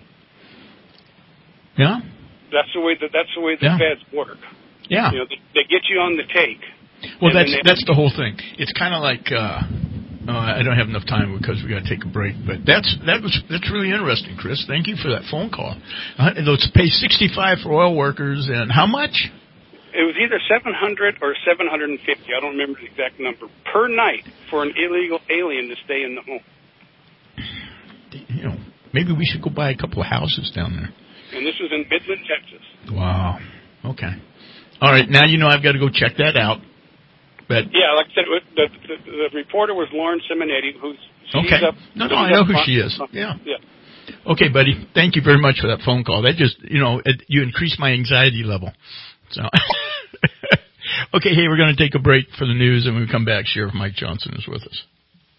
Yeah. That's the way the feds work. Yeah. They get you on the take. Well, that's the whole thing. It's kind of like I don't have enough time because we got to take a break. But that's really interesting, Chris. Thank you for that phone call. Let's pay $65 for oil workers, and how much? It was either 700 or 750. I don't remember the exact number per night for an illegal alien to stay in the home. You know, maybe we should go buy a couple of houses down there. And this was in Midland, Texas. Wow. Okay. All right. Now you know I've got to go check that out. But yeah, like I said, the reporter was Lauren Simonetti, who's okay. No, I know who she is. Yeah. Yeah. Okay, buddy. Thank you very much for that phone call. That just, you increased my anxiety level. So, okay, hey, we're going to take a break for the news, and when we come back, Sheriff Mike Johnson is with us.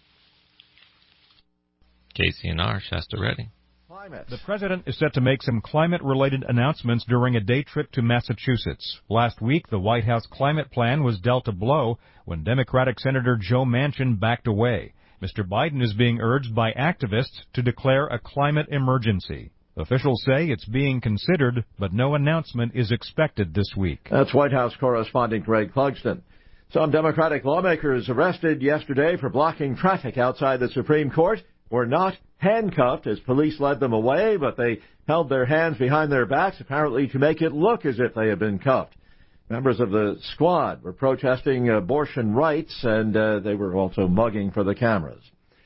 KCNR, Shasta Redding. The president is set to make some climate-related announcements during a day trip to Massachusetts. Last week, the White House climate plan was dealt a blow when Democratic Senator Joe Manchin backed away. Mr. Biden is being urged by activists to declare a climate emergency. Officials say it's being considered, but no announcement is expected this week. That's White House correspondent Greg Clugston. Some Democratic lawmakers arrested yesterday for blocking traffic outside the Supreme Court were not handcuffed as police led them away, but they held their hands behind their backs, apparently to make it look as if they had been cuffed. Members of the squad were protesting abortion rights, and they were also mugging for the cameras.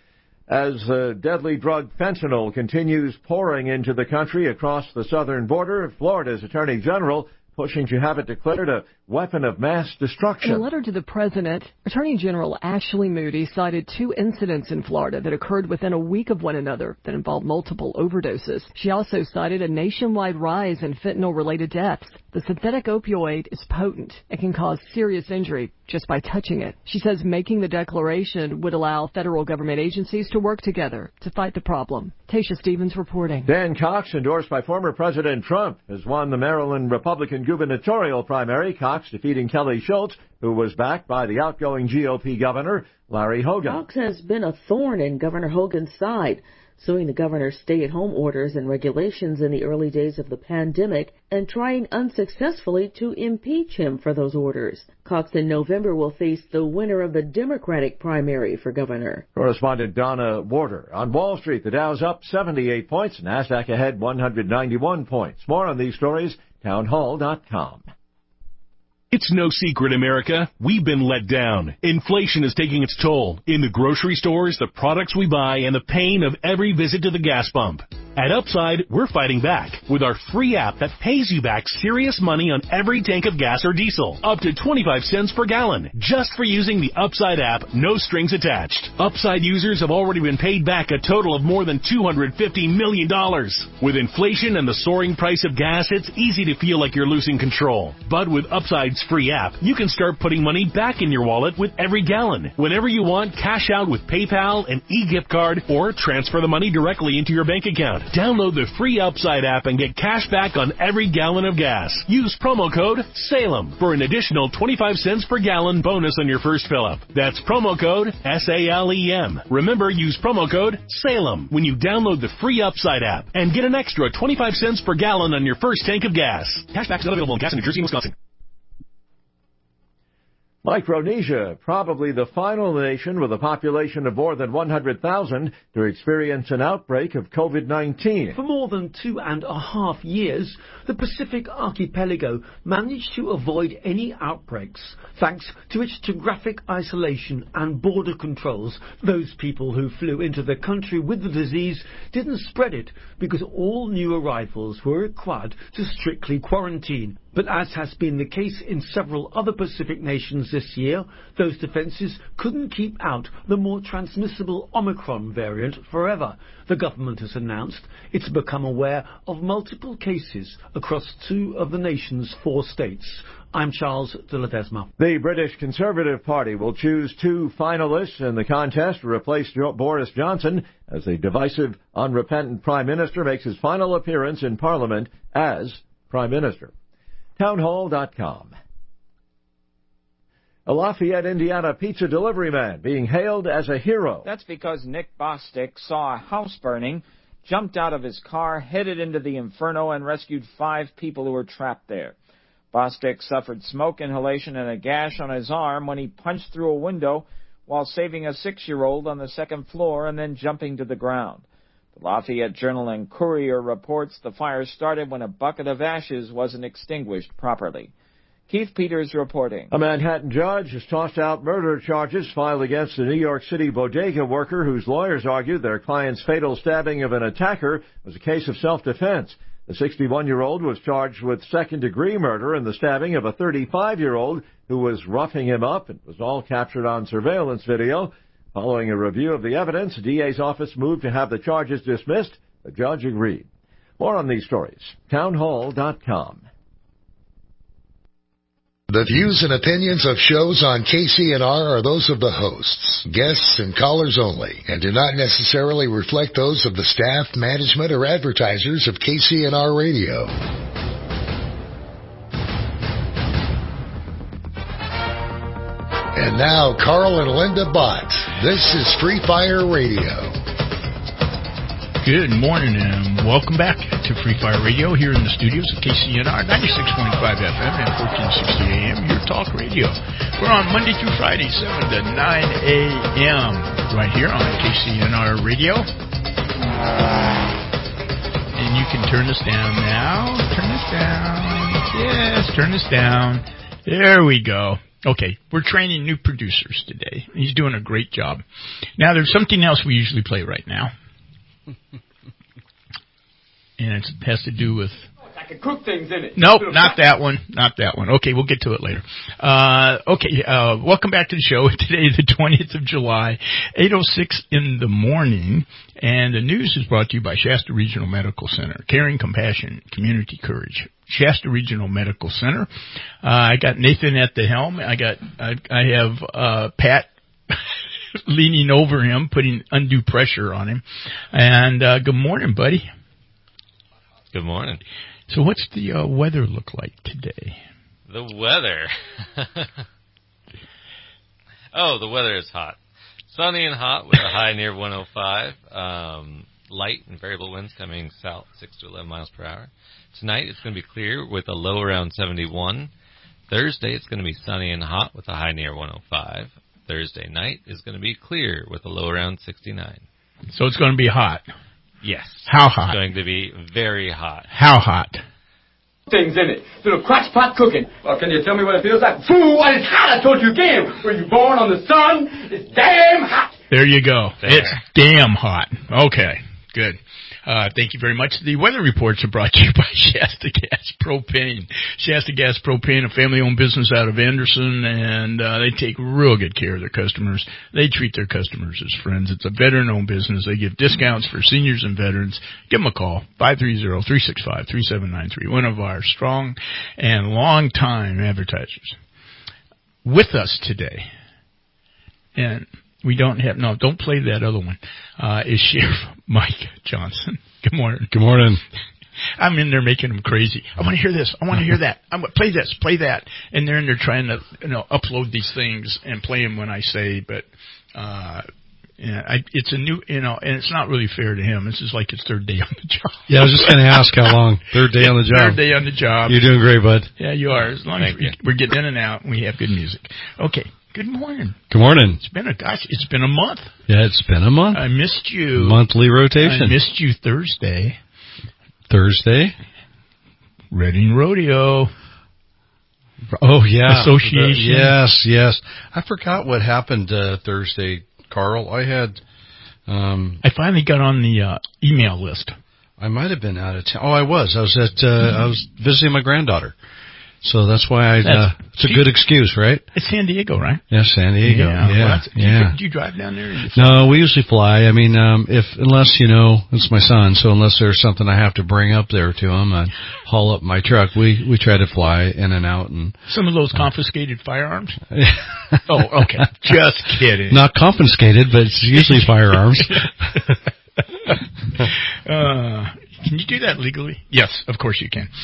As the deadly drug fentanyl continues pouring into the country across the southern border, Florida's Attorney General pushing to have it declared a weapon of mass destruction. In a letter to the president, Attorney General Ashley Moody cited 2 incidents in Florida that occurred within a week of one another that involved multiple overdoses. She also cited a nationwide rise in fentanyl-related deaths. The synthetic opioid is potent and can cause serious injury just by touching it. She says making the declaration would allow federal government agencies to work together to fight the problem. Tasha Stevens reporting. Dan Cox, endorsed by former President Trump, has won the Maryland Republican gubernatorial primary. Cox defeating Kelly Schultz, who was backed by the outgoing GOP governor, Larry Hogan. Cox has been a thorn in Governor Hogan's side, suing the governor's stay-at-home orders and regulations in the early days of the pandemic and trying unsuccessfully to impeach him for those orders. Cox in November will face the winner of the Democratic primary for governor. Correspondent Donna Warder. On Wall Street, the Dow's up 78 points, NASDAQ ahead 191 points. More on these stories, townhall.com. It's no secret, America. We've been let down. Inflation is taking its toll in the grocery stores, the products we buy, and the pain of every visit to the gas pump. At Upside, we're fighting back with our free app that pays you back serious money on every tank of gas or diesel, up to 25 cents per gallon, just for using the Upside app, no strings attached. Upside users have already been paid back a total of more than $250 million. With inflation and the soaring price of gas, it's easy to feel like you're losing control. But with Upside's free app, you can start putting money back in your wallet with every gallon. Whenever you want, cash out with PayPal, an e-gift card, or transfer the money directly into your bank account. Download the free Upside app and get cash back on every gallon of gas. Use promo code SALEM for an additional 25 cents per gallon bonus on your first fill-up. That's promo code SALEM. Remember, use promo code SALEM when you download the free Upside app and get an extra 25 cents per gallon on your first tank of gas. Cashback is not available in gas in New Jersey and Wisconsin. Micronesia, probably the final nation with a population of more than 100,000 to experience an outbreak of COVID-19. For more than 2.5 years, the Pacific archipelago managed to avoid any outbreaks thanks to its geographic isolation and border controls. Those people who flew into the country with the disease didn't spread it because all new arrivals were required to strictly quarantine. But as has been the case in several other Pacific nations this year, those defences couldn't keep out the more transmissible Omicron variant forever. The government has announced it's become aware of multiple cases across 2 of the nation's 4 states. I'm Charles de Ledesma. The British Conservative Party will choose 2 finalists in the contest to replace Boris Johnson as the divisive, unrepentant Prime Minister makes his final appearance in Parliament as Prime Minister. Townhall.com. A Lafayette, Indiana pizza delivery man being hailed as a hero. That's because Nick Bostic saw a house burning, jumped out of his car, headed into the inferno, and rescued 5 people who were trapped there. Bostic suffered smoke inhalation and a gash on his arm when he punched through a window while saving a 6-year-old on the 2nd floor and then jumping to the ground. The Lafayette Journal and Courier reports the fire started when a bucket of ashes wasn't extinguished properly. Keith Peters reporting. A Manhattan judge has tossed out murder charges filed against a New York City bodega worker whose lawyers argued their client's fatal stabbing of an attacker was a case of self-defense. The 61-year-old was charged with second-degree murder in the stabbing of a 35-year-old who was roughing him up. It was all captured on surveillance video. Following a review of the evidence, the DA's office moved to have the charges dismissed. The judge agreed. More on these stories. Townhall.com. The views and opinions of shows on KCNR are those of the hosts, guests, and callers only, and do not necessarily reflect those of the staff, management, or advertisers of KCNR Radio. And now, Carl and Linda Bott. This is Free Fire Radio. Good morning and welcome back to Free Fire Radio here in the studios of KCNR 96.5 FM and 1460 AM, your talk radio. We're on Monday through Friday, 7 to 9 a.m. right here on KCNR Radio. And you can turn this down now. Turn this down. Yes, turn this down. There we go. Okay, we're training new producers today. He's doing a great job. Now, there's something else we usually play right now. And it has to do with... I can cook things in it. Nope, not that one. Not that one. Okay, we'll get to it later. Welcome back to the show. Today is the 20th of July, 8:06 in the morning. And the news is brought to you by Shasta Regional Medical Center. Caring, compassion, community courage. Shasta Regional Medical Center. I got Nathan at the helm. I have Pat leaning over him, putting undue pressure on him. And good morning, buddy. Good morning. So what's the weather look like today? The weather. The weather is hot. Sunny and hot with a high near 105. Light and variable winds coming south 6 to 11 miles per hour. Tonight it's going to be clear with a low around 71. Thursday it's going to be sunny and hot with a high near 105. Thursday night is going to be clear with a low around 69. So it's going to be hot. Yes. How hot? It's going to be very hot. How hot? Things in it. Little crotch pot cooking. Well, can you tell me what it feels like? Fool, what is hot? I told you again. Were you born on the sun? It's damn hot. There you go. There. It's damn hot. Okay, good. Thank you very much. The weather reports are brought to you by Shasta Gas Propane. Shasta Gas Propane, a family-owned business out of Anderson, and they take real good care of their customers. They treat their customers as friends. It's a veteran-owned business. They give discounts for seniors and veterans. Give them a call, 530-365-3793, one of our strong and long-time advertisers. With us today, and we don't play that other one, is Sheriff Mike Johnson. Good morning. Good morning. I'm in there making them crazy. I want to hear this. I want to hear that. I'm going to play this, play that. And they're in there trying to, upload these things and play them when I say, but, it's a new, and it's not really fair to him. This is like his third day on the job. Yeah, I was just going to ask how long. Third day on the job. Third day on the job. You're doing great, bud. Yeah, you are. As long as we're getting in and out and we have good music. Okay. Good morning. Good morning. It's been a month. Yeah, it's been a month. I missed you. Monthly rotation. I missed you Thursday. Reading Rodeo. Oh, yeah. Association. Yes. I forgot what happened Thursday, Carl. I finally got on the email list. I might have been out of town. Oh, I was. I was visiting my granddaughter. So that's why it's a good excuse, right? It's San Diego, right? Yeah, San Diego. Yeah. Do you drive down there? No, we usually fly. I mean, unless it's my son, so unless there's something I have to bring up there to him and haul up my truck, we try to fly in and out. And some of those confiscated firearms? Oh, okay. Just kidding. Not confiscated, but it's usually firearms. Can you do that legally? Yes, of course you can.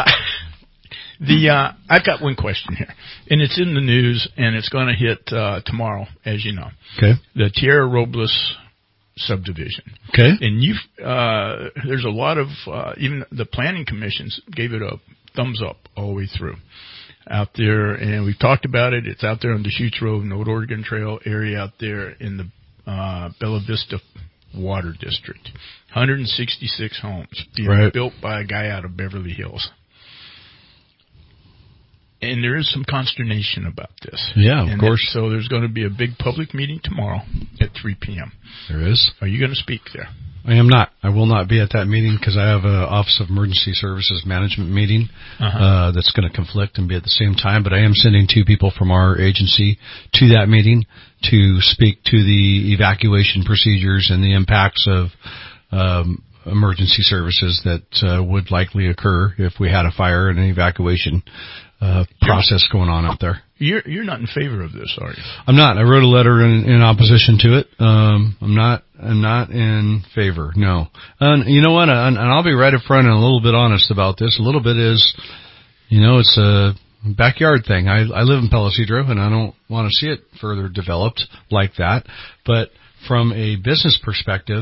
I've got one question here, and it's in the news, and it's going to hit tomorrow, as you know. Okay. The Tierra Robles subdivision. Okay. And there's a lot of even the planning commissions gave it a thumbs up all the way through out there, and we've talked about it. It's out there on Deschutes Road, North Oregon Trail area out there in the Bella Vista Water District. 166 homes being built by a guy out of Beverly Hills. And there is some consternation about this. Yeah, of course. So there's going to be a big public meeting tomorrow at 3 p.m. There is. Are you going to speak there? I am not. I will not be at that meeting because I have an Office of Emergency Services Management meeting that's going to conflict and be at the same time. But I am sending 2 people from our agency to that meeting to speak to the evacuation procedures and the impacts of emergency services that would likely occur if we had a fire and an evacuation process going on up there. You're not in favor of this, are you? I'm not. I wrote a letter in opposition to it. I'm not in favor. No. And you know what? And I'll be right up front and a little bit honest about this. A little bit is, it's a backyard thing. I live in Palisadro and I don't want to see it further developed like that. But from a business perspective,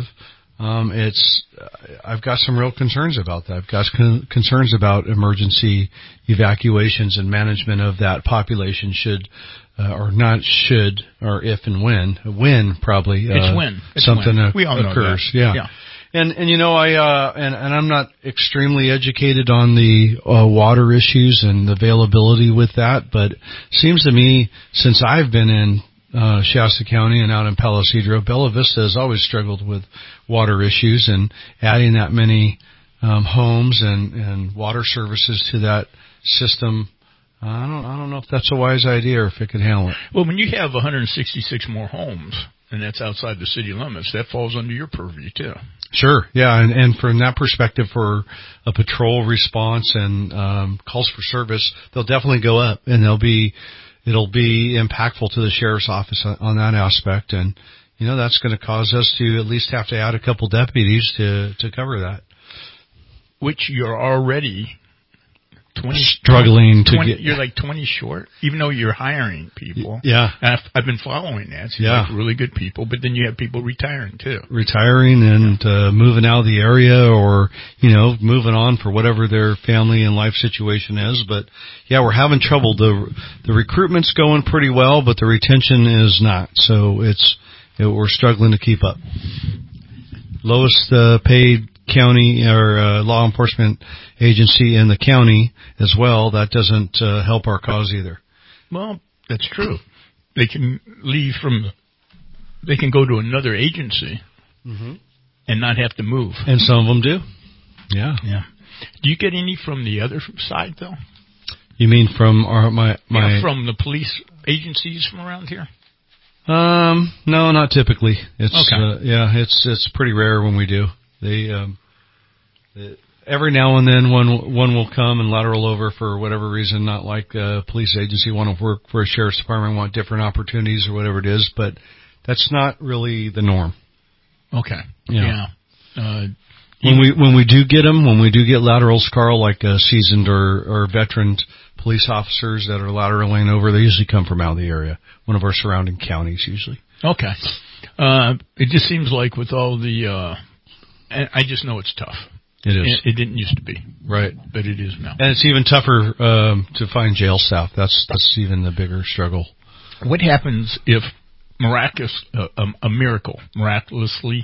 I've got some real concerns about that. I've got concerns about emergency evacuations and management of that population or if and when probably. It's when. Something we all know occurs. That. Yeah. And I'm not extremely educated on the water issues and the availability with that, but it seems to me since I've been in Shasta County and out in Palisadro, Bella Vista has always struggled with water issues, and adding that many homes and water services to that system, I don't know if that's a wise idea or if it could handle it. Well, when you have 166 more homes, and that's outside the city limits, that falls under your purview too. Sure, yeah, and from that perspective, for a patrol response and calls for service, they'll definitely go up, and it'll be impactful to the sheriff's office on that aspect, and that's going to cause us to at least have to add a couple deputies to cover that. Which you're already 20 struggling to get. You're like 20 short, even though you're hiring people. Yeah, and I've been following that. So yeah, like really good people, but then you have people retiring too. Retiring and moving out of the area, or moving on for whatever their family and life situation is. But yeah, we're having trouble. The recruitment's going pretty well, but the retention is not. So we're struggling to keep up. Lowest paid county or law enforcement agency in the county as well. That doesn't help our cause either. Well, that's true. They can they can go to another agency and not have to move. And some of them do. Yeah. Yeah. Do you get any from the other side though? You mean from from the police agencies from around here? No, not typically. It's okay. It's pretty rare when we do. They every now and then one will come and lateral over for whatever reason, not like a police agency want to work for a sheriff's department, want different opportunities or whatever it is, but that's not really the norm. Okay. Yeah. When we do get them, when we do get laterals, Carl, like seasoned or veteran police officers that are lateraling over, they usually come from out of the area, one of our surrounding counties usually. Okay. It just seems like with all the, I just know it's tough. It is. It didn't used to be. Right. But it is now. And it's even tougher to find jail staff. That's even the bigger struggle. What happens if miraculously,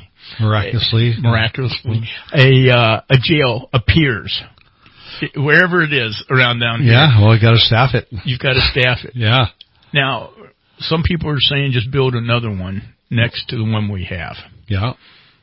a jail appears wherever it is around down here? Yeah, well, you got to staff it. You've got to staff it. Yeah. Now, some people are saying just build another one next to the one we have. Yeah.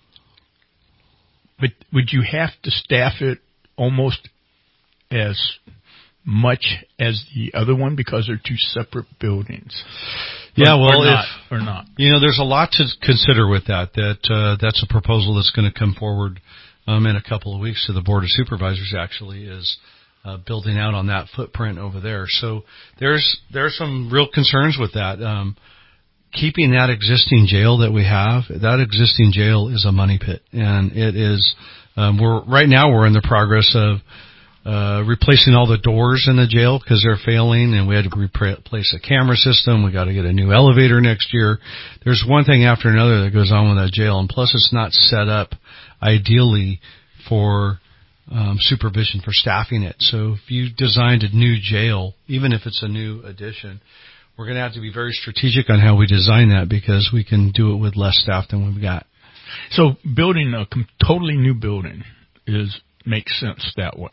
But would you have to staff it almost as much as the other one because they're two separate buildings? Yeah, well, or not. There's a lot to consider with that. That's a proposal that's going to come forward in a couple of weeks to the Board of Supervisors. Actually, is building out on that footprint over there. So there's some real concerns with that. Keeping that existing jail that we have, that existing jail is a money pit, and it is. We're in the progress of replacing all the doors in the jail because they're failing, and we had to replace a camera system. We got to get a new elevator next year. There's one thing after another that goes on with that jail, and plus it's not set up ideally for supervision for staffing it. So if you designed a new jail, even if it's a new addition, we're going to have to be very strategic on how we design that because we can do it with less staff than we've got. So building a totally new building makes sense that way.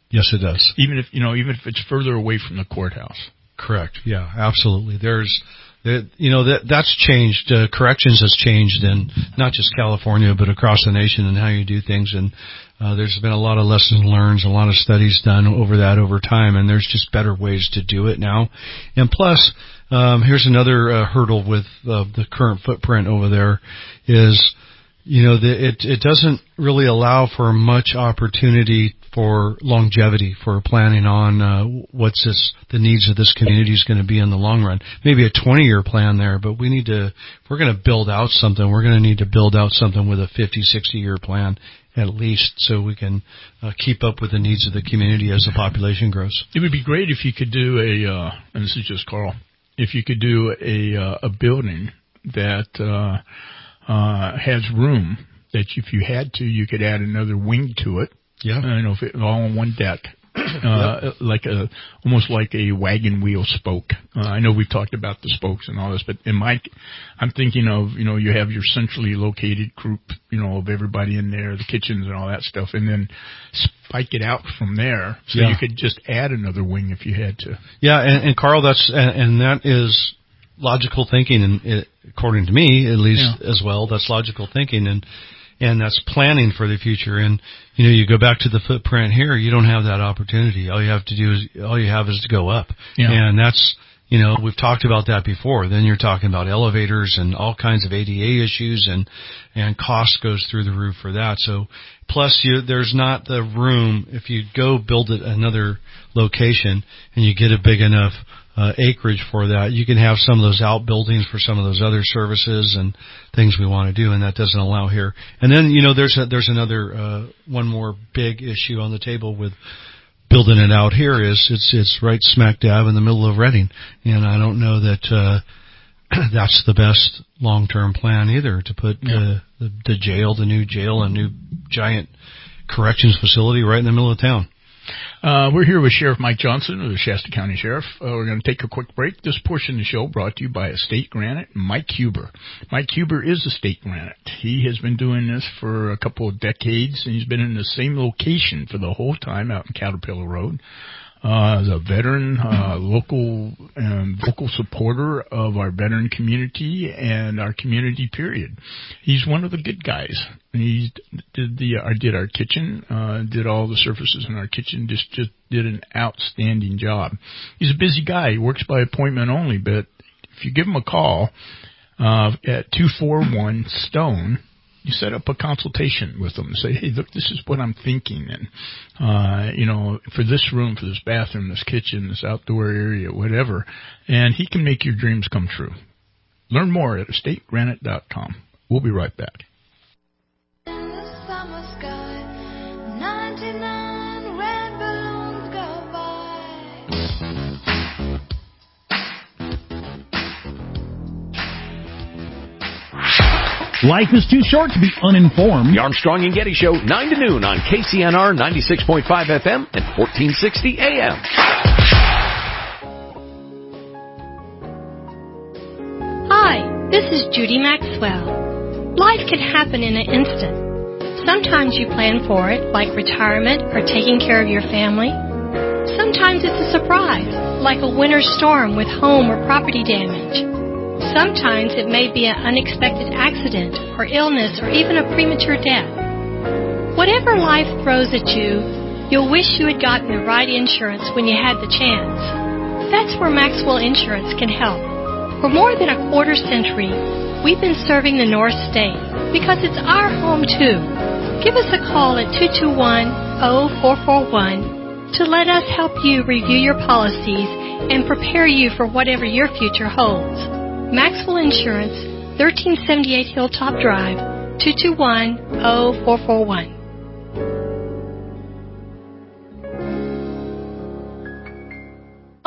Yes, it does. Even if it's further away from the courthouse. Correct. Yeah, absolutely. That's changed. Corrections has changed in not just California, but across the nation and how you do things. And there's been a lot of lessons learned, a lot of studies done over time, and there's just better ways to do it now. And plus, here's another hurdle with the current footprint over there is, it doesn't really allow for much opportunity for longevity, for planning on the needs of this community is going to be in the long run. Maybe a 20-year plan there, but if we're going to build out something, we're going to need to build out something with a 50, 60-year plan at least, so we can keep up with the needs of the community as the population grows. It would be great if you could do and this is just Carl, if you could do a building that has room that if you had to, you could add another wing to it. Yeah. If it all on one deck. Almost like a wagon wheel spoke. I know we've talked about the spokes and all this, but I'm thinking of, you have your centrally located group, of everybody in there, the kitchens and all that stuff, and then spike it out from there so you could just add another wing if you had to. Yeah, and Carl, that is logical thinking, and according to me, at least as well, that's logical thinking, and that's planning for the future. And, you go back to the footprint here, you don't have that opportunity. All you have is to go up. Yeah. And that's, we've talked about that before. Then you're talking about elevators and all kinds of ADA issues, and cost goes through the roof for that. So plus there's not the room if you go build it another location and you get a big enough acreage for that, you can have some of those outbuildings for some of those other services and things we want to do, and that doesn't allow here. And then, there's another one more big issue on the table with building it out here is it's right smack dab in the middle of Redding, and I don't know that that's the best long-term plan either, to put the new jail, a new giant corrections facility right in the middle of town. We're here with Sheriff Mike Johnson of the Shasta County Sheriff. We're going to take a quick break. This portion of the show brought to you by Estate Granite, Mike Huber. Mike Huber is Estate Granite. He has been doing this for a couple of decades, and he's been in the same location for the whole time out in Caterpillar Road. The veteran, vocal supporter of our veteran community and our community period. He's one of the good guys. He did our kitchen, did all the surfaces in our kitchen, just did an outstanding job. He's a busy guy. He works by appointment only, but if you give him a call, at 241-STONE, you set up a consultation with them and say, hey, look, this is what I'm thinking. And, for this room, for this bathroom, this kitchen, this outdoor area, whatever. And he can make your dreams come true. Learn more at estategranite.com. We'll be right back. Life is too short to be uninformed. The Armstrong and Getty Show, 9 to noon on KCNR 96.5 FM and 1460 AM. Hi, this is Judy Maxwell. Life can happen in an instant. Sometimes you plan for it, like retirement or taking care of your family. Sometimes it's a surprise, like a winter storm with home or property damage. Sometimes it may be an unexpected accident or illness or even a premature death. Whatever life throws at you, you'll wish you had gotten the right insurance when you had the chance. That's where Maxwell Insurance can help. For more than a quarter century, we've been serving the North State because it's our home too. Give us a call at 221-0441 to let us help you review your policies and prepare you for whatever your future holds. Maxwell Insurance, 1378 Hilltop Drive, 221-0441.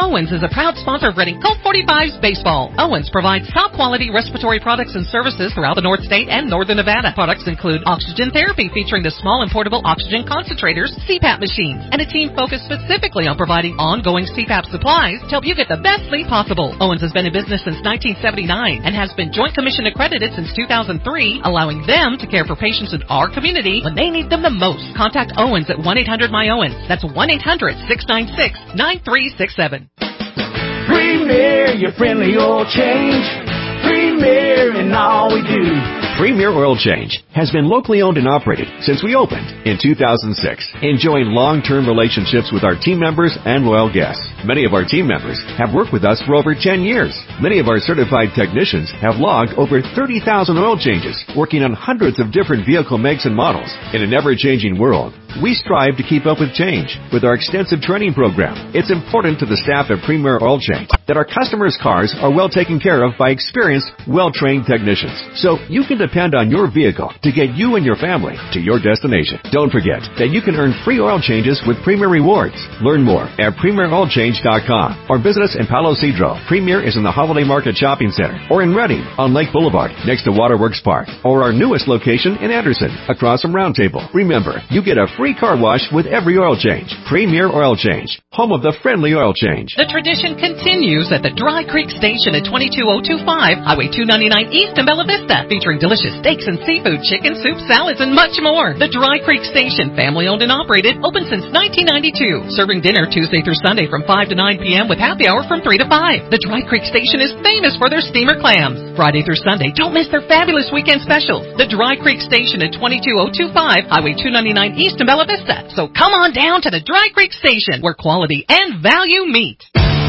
Owens is a proud sponsor of Reading Colt 45's baseball. Owens provides top-quality respiratory products and services throughout the North State and Northern Nevada. Products include oxygen therapy featuring the small and portable oxygen concentrators, CPAP machines, and a team focused specifically on providing ongoing CPAP supplies to help you get the best sleep possible. Owens has been in business since 1979 and has been Joint Commission accredited since 2003, allowing them to care for patients in our community when they need them the most. Contact Owens at 1-800-MY-OWENS. That's 1-800-696-9367. Premier, your friendly oil change. Premier in all we do. Premier Oil Change has been locally owned and operated since we opened in 2006, enjoying long-term relationships with our team members and loyal guests. Many of our team members have worked with us for over 10 years. Many of our certified technicians have logged over 30,000 oil changes, working on hundreds of different vehicle makes and models. In an ever-changing world, we strive to keep up with change with our extensive training program. It's important to the staff at Premier Oil Change that our customers' cars are well taken care of by experienced, well-trained technicians. So you can depend on your vehicle to get you and your family to your destination. Don't forget that you can earn free oil changes with Premier Rewards. Learn more at PremierOilChange.com or visit us in Palo Cedro. Premier is in the Holiday Market Shopping Center or in Reading on Lake Boulevard next to Waterworks Park or our newest location in Anderson across from Round Table. Remember, you get a free car wash with every oil change. Premier Oil Change, home of the friendly oil change. The tradition continues at the Dry Creek Station at 22025 Highway 299 East in Bella Vista, featuring delicious steaks and seafood, chicken, soup, salads, and much more. The Dry Creek Station, family-owned and operated, open since 1992, serving dinner Tuesday through Sunday from 5 to 9 p.m. with happy hour from 3 to 5. The Dry Creek Station is famous for their steamer clams. Friday through Sunday, don't miss their fabulous weekend specials. The Dry Creek Station at 22025 Highway 299 East in Bella Vista. So come on down to the Dry Creek Station, where quality and value meet.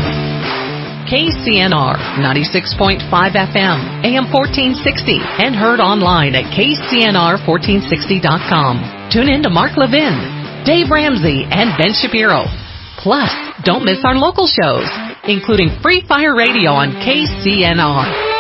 KCNR 96.5 FM, AM 1460, and heard online at KCNR1460.com. Tune in to Mark Levin, Dave Ramsey, and Ben Shapiro. Plus, don't miss our local shows, including Free Fire Radio on KCNR.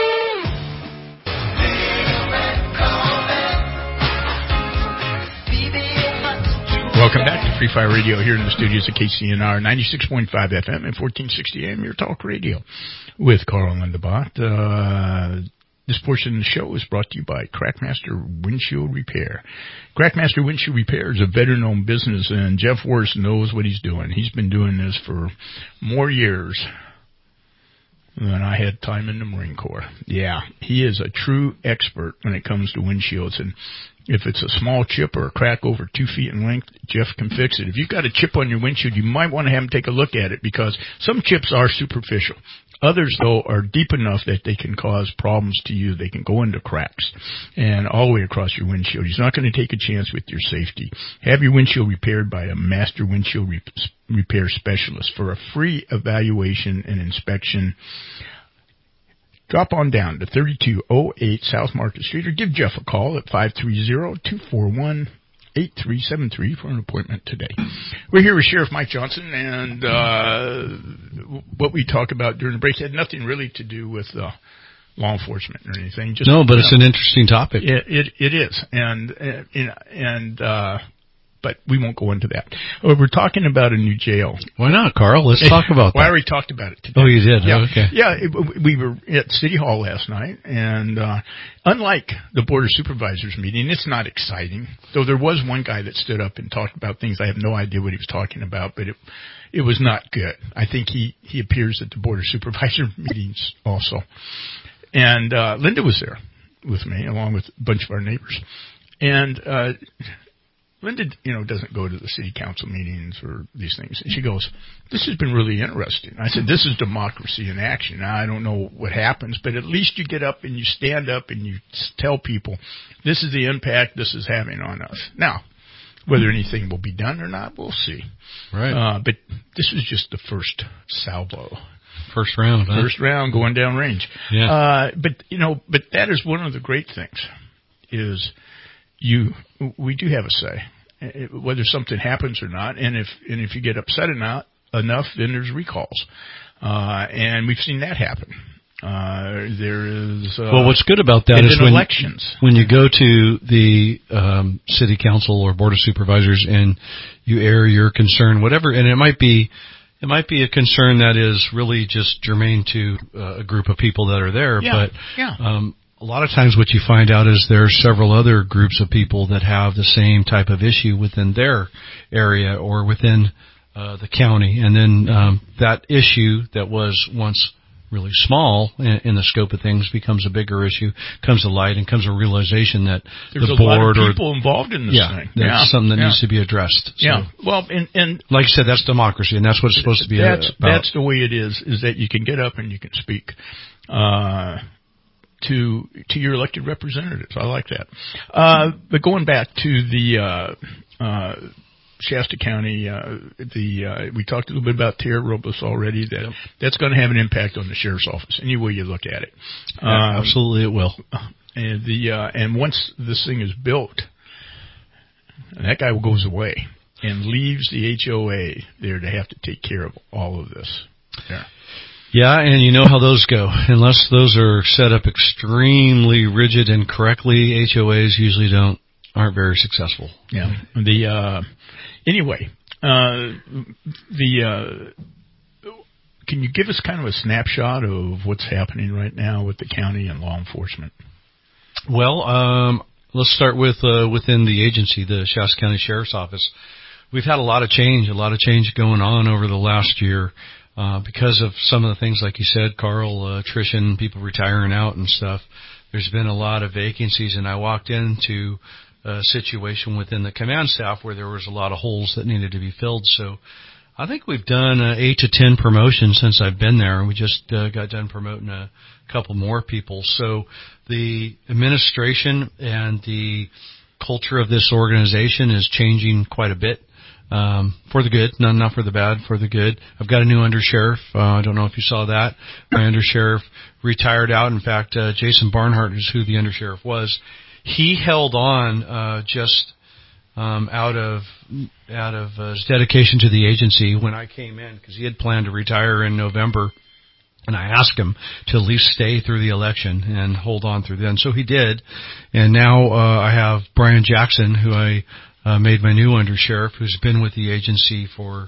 Welcome back to Free Fire Radio here in the studios of KCNR 96.5 FM and 1460 AM, your talk radio with Carl Lindebach. This portion of the show is brought to you by Crackmaster Windshield Repair. Crackmaster Windshield Repair is a veteran-owned business, and Jeff Worst knows what he's doing. He's been doing this for more years than I had time in the Marine Corps. Yeah, he is a true expert when it comes to windshields, and if it's a small chip or a crack over 2 feet in length, Jeff can fix it. If you've got a chip on your windshield, you might want to have him take a look at it, because some chips are superficial. Others, though, are deep enough that they can cause problems to you. They can go into cracks and all the way across your windshield. He's not going to take a chance with your safety. Have your windshield repaired by a master windshield repair specialist. For a free evaluation and inspection, drop on down to 3208 South Market Street or give Jeff a call at 530-241-8373 for an appointment today. We're here with Sheriff Mike Johnson, and what we talked about during the break had nothing really to do with law enforcement or anything. Just, no, but it's an interesting topic. It is, but we won't go into that. We're talking about a new jail. Why not, Carl? Let's talk about that. Well, I already talked about it today. Oh, you did? Yeah. Oh, okay. Yeah, we were at City Hall last night, and unlike the Board of Supervisors meeting, it's not exciting. Though there was one guy that stood up and talked about things. I have no idea what he was talking about, but it was not good. I think he appears at the Board of Supervisor meetings also. And Linda was there with me, along with a bunch of our neighbors. And Linda, doesn't go to the city council meetings or these things. And she goes, "This has been really interesting." I said, "This is democracy in action." Now, I don't know what happens, but at least you get up and you stand up and you tell people, this is the impact this is having on us. Now, whether anything will be done or not, we'll see. Right. But this was just the first salvo. First round, huh? First round going down range. Yeah. But that is one of the great things is we do have a say, whether something happens or not, and if you get upset enough, then there's recalls, and we've seen that happen. There is well, what's good about that is elections, when you go to the city council or board of supervisors and you air your concern, whatever, and it might be It might be a concern that is really just germane to a group of people that are there, but a lot of times what you find out is there are several other groups of people that have the same type of issue within their area or within the county, and then that issue that was once really small in the scope of things becomes a bigger issue, comes to light, and comes a realization that there's the a board lot of people involved in this thing. That's something that needs to be addressed. So, well, and like I said, that's democracy, and that's what it's supposed to be about. That's the way it is that you can get up and you can speak to your elected representatives. I like that. But going back to the Shasta County, we talked a little bit about Tara Robles already. That's going to have an impact on the sheriff's office, any way you look at it. Absolutely, it will. And once this thing is built, that guy goes away and leaves the HOA there to have to take care of all of this. Yeah, and you know how those go. Unless those are set up extremely rigid and correctly, HOAs usually aren't very successful. Yeah. Anyway, can you give us kind of a snapshot of what's happening right now with the county and law enforcement? Well, let's start with within the agency, the Shasta County Sheriff's Office. We've had a lot of change going on over the last year because of some of the things like you said, Carl, attrition, people retiring out and stuff. There's been a lot of vacancies, and I walked into a situation within the command staff where there was a lot of holes that needed to be filled. So I think we've done 8 to 10 promotions since I've been there, and we just got done promoting a couple more people. So the administration and the culture of this organization is changing quite a bit for the good, not for the bad, for the good. I've got a new undersheriff. I don't know if you saw that. My undersheriff retired out. In fact, Jason Barnhart is who the undersheriff was. He held on just out of his dedication to the agency when I came in, because he had planned to retire in November, and I asked him to at least stay through the election and hold on through then. So he did, and now I have Brian Jackson, who I made my new undersheriff, who's been with the agency for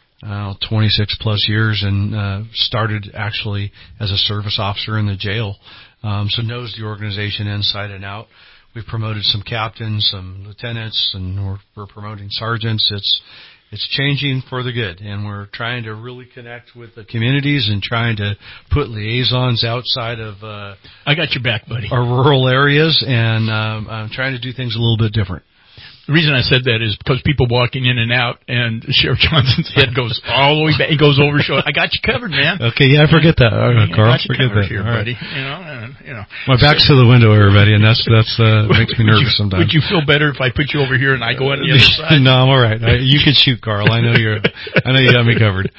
26 plus years and started actually as a service officer in the jail, so knows the organization inside and out. We've promoted some captains, some lieutenants, and we're promoting sergeants. It's changing for the good, and we're trying to really connect with the communities and trying to put liaisons outside of I got your back, buddy. Our rural areas, and I'm trying to do things a little bit different. The reason I said that is because people walking in and out, and Sheriff Johnson's head goes all the way back. He goes over his shoulder. I got you covered, man. Okay, yeah, I forget that. Carl, I got you forget covered that. here, right. buddy. My back's to the window, everybody, and that's makes me nervous sometimes. Would you feel better if I put you over here and I go on the other side? No, I'm all right. You can shoot, Carl. I know you got me covered.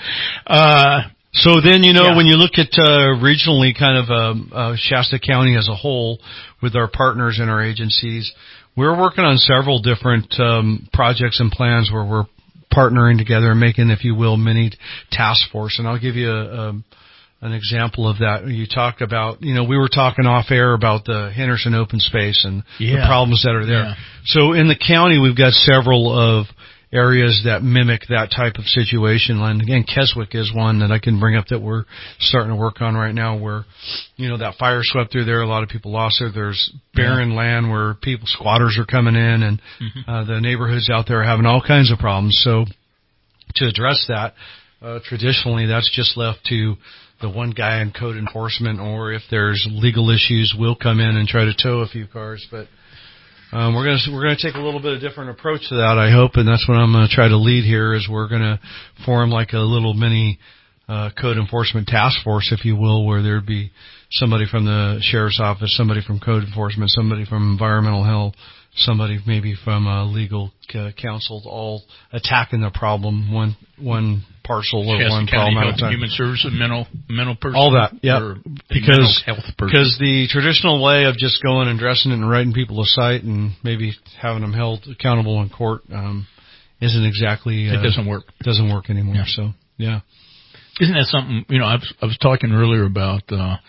So then, when you look at regionally, kind of Shasta County as a whole, with our partners and our agencies, we're working on several different projects and plans where we're partnering together and making, if you will, mini task force. And I'll give you an example of that. You talked about, we were talking off air about the Henderson open space and the problems that are there. Yeah. So in the county, we've got several of areas that mimic that type of situation. And again, Keswick is one that I can bring up that we're starting to work on right now where, that fire swept through there. A lot of people lost there. There's barren land where squatters are coming in, and the neighborhoods out there are having all kinds of problems. So to address that, traditionally that's just left to the one guy in code enforcement, or if there's legal issues, we'll come in and try to tow a few cars. But we're gonna take a little bit of different approach to that, I hope, and that's what I'm gonna try to lead here. Is we're gonna form like a little mini code enforcement task force, if you will, where there'd be somebody from the sheriff's office, somebody from code enforcement, somebody from environmental health, somebody maybe from legal counsel, all attacking the problem one parcel or Shasta one County problem at a Health, time. Human Services, mental person, all that, yeah. Because health person. Because the traditional way of just going and dressing it and writing people a cite and maybe having them held accountable in court isn't exactly it doesn't work. Doesn't work anymore. Yeah. So yeah, isn't that something? I was talking earlier about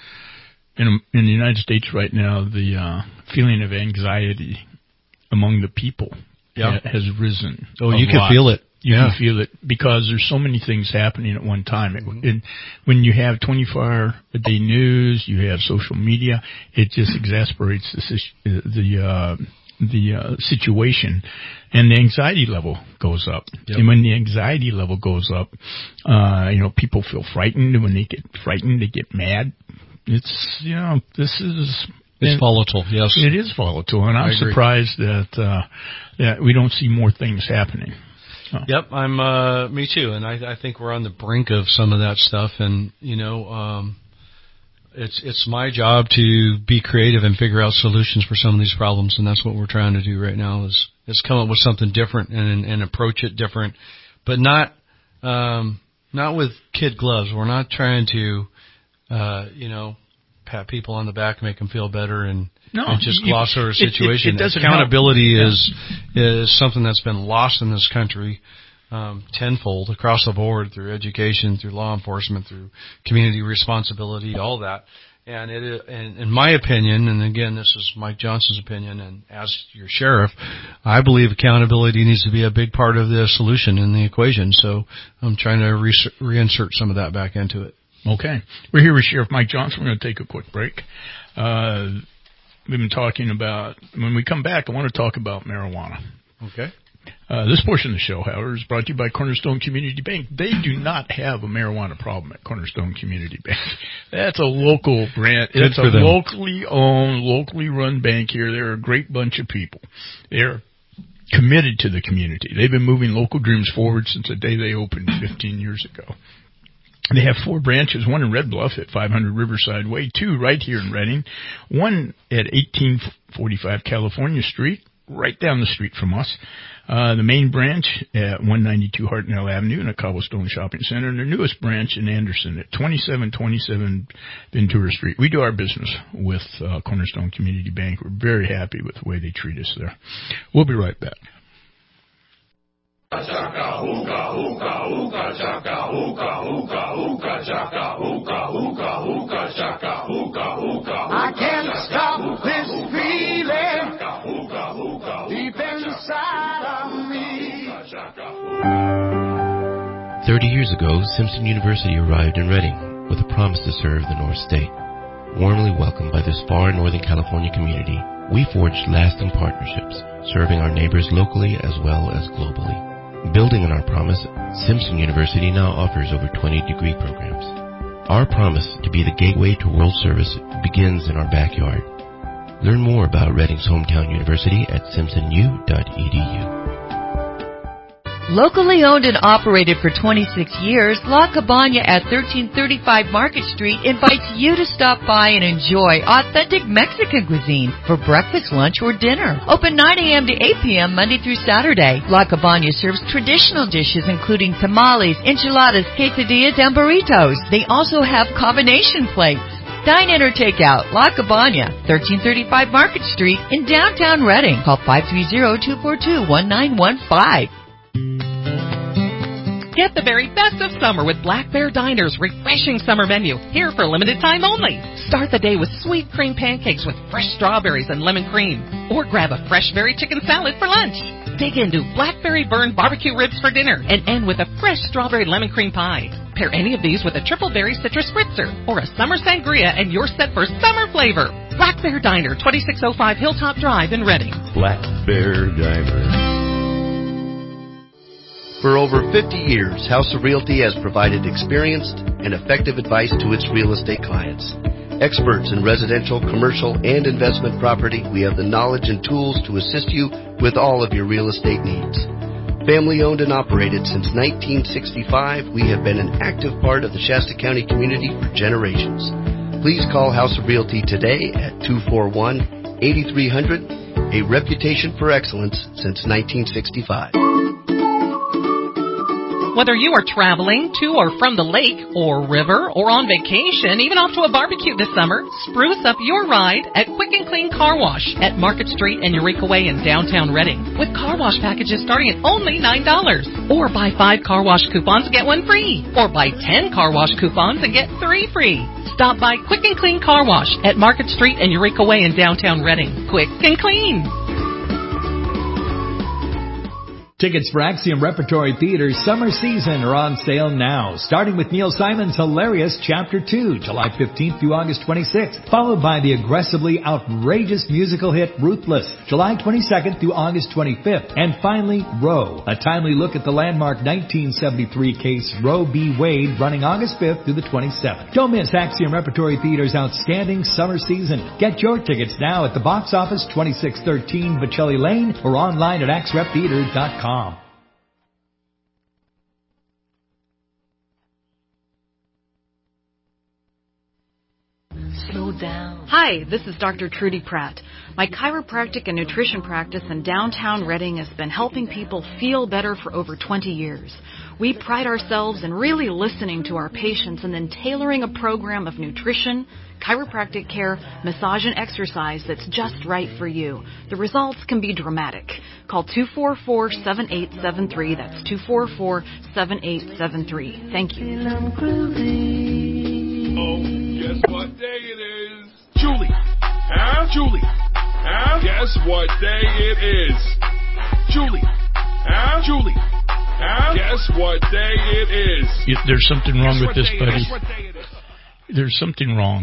in the United States right now, the feeling of anxiety among the people has risen. Oh, you can feel it. You feel that because there's so many things happening at one time. And when you have 24-hour-a-day news, you have social media, it just exasperates the situation, and the anxiety level goes up. And when the anxiety level goes up, people feel frightened. And when they get frightened, they get mad. It's, it's volatile. Yes, it is volatile, and I'm surprised that we don't see more things happening. Oh. Yep, me too, and I think we're on the brink of some of that stuff, and it's my job to be creative and figure out solutions for some of these problems, and that's what we're trying to do right now is come up with something different and approach it different, but not with kid gloves. We're not trying to pat people on the back, make them feel better, and just gloss over a situation. Accountability is something that's been lost in this country tenfold across the board through education, through law enforcement, through community responsibility, all that. And in my opinion, and again, this is Mike Johnson's opinion, and as your sheriff, I believe accountability needs to be a big part of the solution in the equation. So I'm trying to reinsert some of that back into it. Okay. We're here with Sheriff Mike Johnson. We're going to take a quick break. We've been talking about, when we come back, I want to talk about marijuana. Okay. This portion of the show, however, is brought to you by Cornerstone Community Bank. They do not have a marijuana problem at Cornerstone Community Bank. That's a local branch. It's a locally owned, locally run bank here. They're a great bunch of people. They're committed to the community. They've been moving local dreams forward since the day they opened 15 years ago. They have 4 branches, one in Red Bluff at 500 Riverside Way, 2 right here in Redding, one at 1845 California Street, right down the street from us. The main branch at 192 Hartnell Avenue in a Cobblestone Shopping Center, and their newest branch in Anderson at 2727 Ventura Street. We do our business with Cornerstone Community Bank. We're very happy with the way they treat us there. We'll be right back. Chaka hookah hookah hookah chaka hookah hookah hookah chaka hookah hookah hookah chaka hookah hookah. I can't stop this feeling deep inside of me. 30 years ago, Simpson University arrived in Redding with a promise to serve the North State. Warmly welcomed by this far Northern California community, we forged lasting partnerships, serving our neighbors locally as well as globally. Building on our promise, Simpson University now offers over 20 degree programs. Our promise to be the gateway to world service begins in our backyard. Learn more about Redding's hometown university at simpsonu.edu. Locally owned and operated for 26 years, La Cabana at 1335 Market Street invites you to stop by and enjoy authentic Mexican cuisine for breakfast, lunch, or dinner. Open 9 a.m. to 8 p.m. Monday through Saturday. La Cabana serves traditional dishes including tamales, enchiladas, quesadillas, and burritos. They also have combination plates. Dine in or take out. La Cabana, 1335 Market Street in downtown Redding. Call 530-242-1915. Get the very best of summer with Black Bear Diner's refreshing summer menu, here for limited time only. Start the day with sweet cream pancakes with fresh strawberries and lemon cream, or grab a fresh berry chicken salad for lunch. Dig into blackberry burned barbecue ribs for dinner and end with a fresh strawberry lemon cream pie. Pair any of these with a triple berry citrus spritzer or a summer sangria and you're set for summer flavor. Black Bear Diner, 2605 Hilltop Drive in Redding. Black Bear Diner. For over 50 years, House of Realty has provided experienced and effective advice to its real estate clients. Experts in residential, commercial, and investment property, we have the knowledge and tools to assist you with all of your real estate needs. Family owned and operated since 1965, we have been an active part of the Shasta County community for generations. Please call House of Realty today at 241-8300, a reputation for excellence since 1965. Whether you are traveling to or from the lake or river or on vacation, even off to a barbecue this summer, spruce up your ride at Quick and Clean Car Wash at Market Street and Eureka Way in downtown Redding, with car wash packages starting at only $9. Or buy 5 car wash coupons and get 1 free. Or buy 10 car wash coupons and get 3 free. Stop by Quick and Clean Car Wash at Market Street and Eureka Way in downtown Redding. Quick and clean. Tickets for Axiom Repertory Theater's summer season are on sale now, starting with Neil Simon's hilarious Chapter 2, July 15th through August 26th, followed by the aggressively outrageous musical hit Ruthless, July 22nd through August 25th, and finally, Roe, a timely look at the landmark 1973 case Roe v. Wade, running August 5th through the 27th. Don't miss Axiom Repertory Theater's outstanding summer season. Get your tickets now at the box office, 2613 Bocelli Lane, or online at axreptheater.com. Slow down. Hi, this is Dr. Trudy Pratt. My chiropractic and nutrition practice in downtown Reading has been helping people feel better for over 20 years. We pride ourselves in really listening to our patients and then tailoring a program of nutrition, chiropractic care, massage, and exercise that's just right for you. The results can be dramatic. Call 244-7873. That's 244-7873. Thank you. Oh, guess what day it is? Julie. Huh? Julie. Huh? Guess what day it is? Julie. Huh? Julie. Huh? Guess what day it is? There's something wrong with this, buddy. There's something wrong.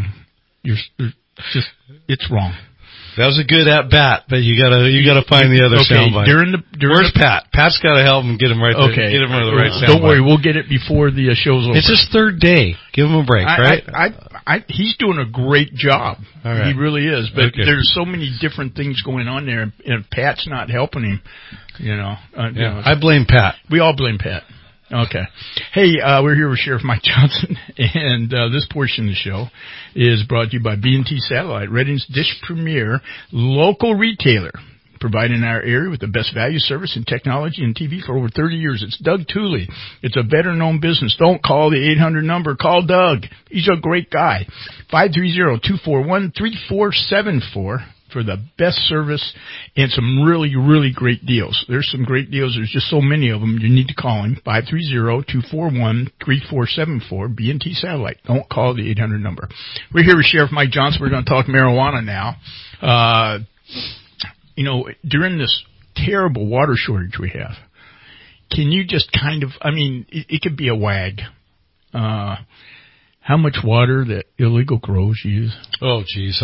It's wrong. That was a good at bat, but you gotta find the other soundbite. Where's Pat? Pat's got to help him get him right there. Okay, get him the right soundbite. Don't worry, we'll get it before the show's over. It's his third day. Give him a break, right? He's doing a great job. All right. He really is. But there's so many different things going on there, and Pat's not helping him. I blame Pat. We all blame Pat. Okay. Hey, we're here with Sheriff Mike Johnson, and this portion of the show is brought to you by B&T Satellite, Reading's Dish Premier local retailer, providing our area with the best value, service, and technology in TV for over 30 years. It's Doug Tooley. It's a better-known business. Don't call the 800 number. Call Doug. He's a great guy. 530-241-3474. For the best service and some really, really great deals. There's some great deals. There's just so many of them. You need to call him, 530-241-3474, B&T Satellite. Don't call the 800 number. We're here with Sheriff Mike Johnson. We're going to talk marijuana now. During this terrible water shortage we have, can you just it could be a wag. How much water that illegal grows use? Oh, geez.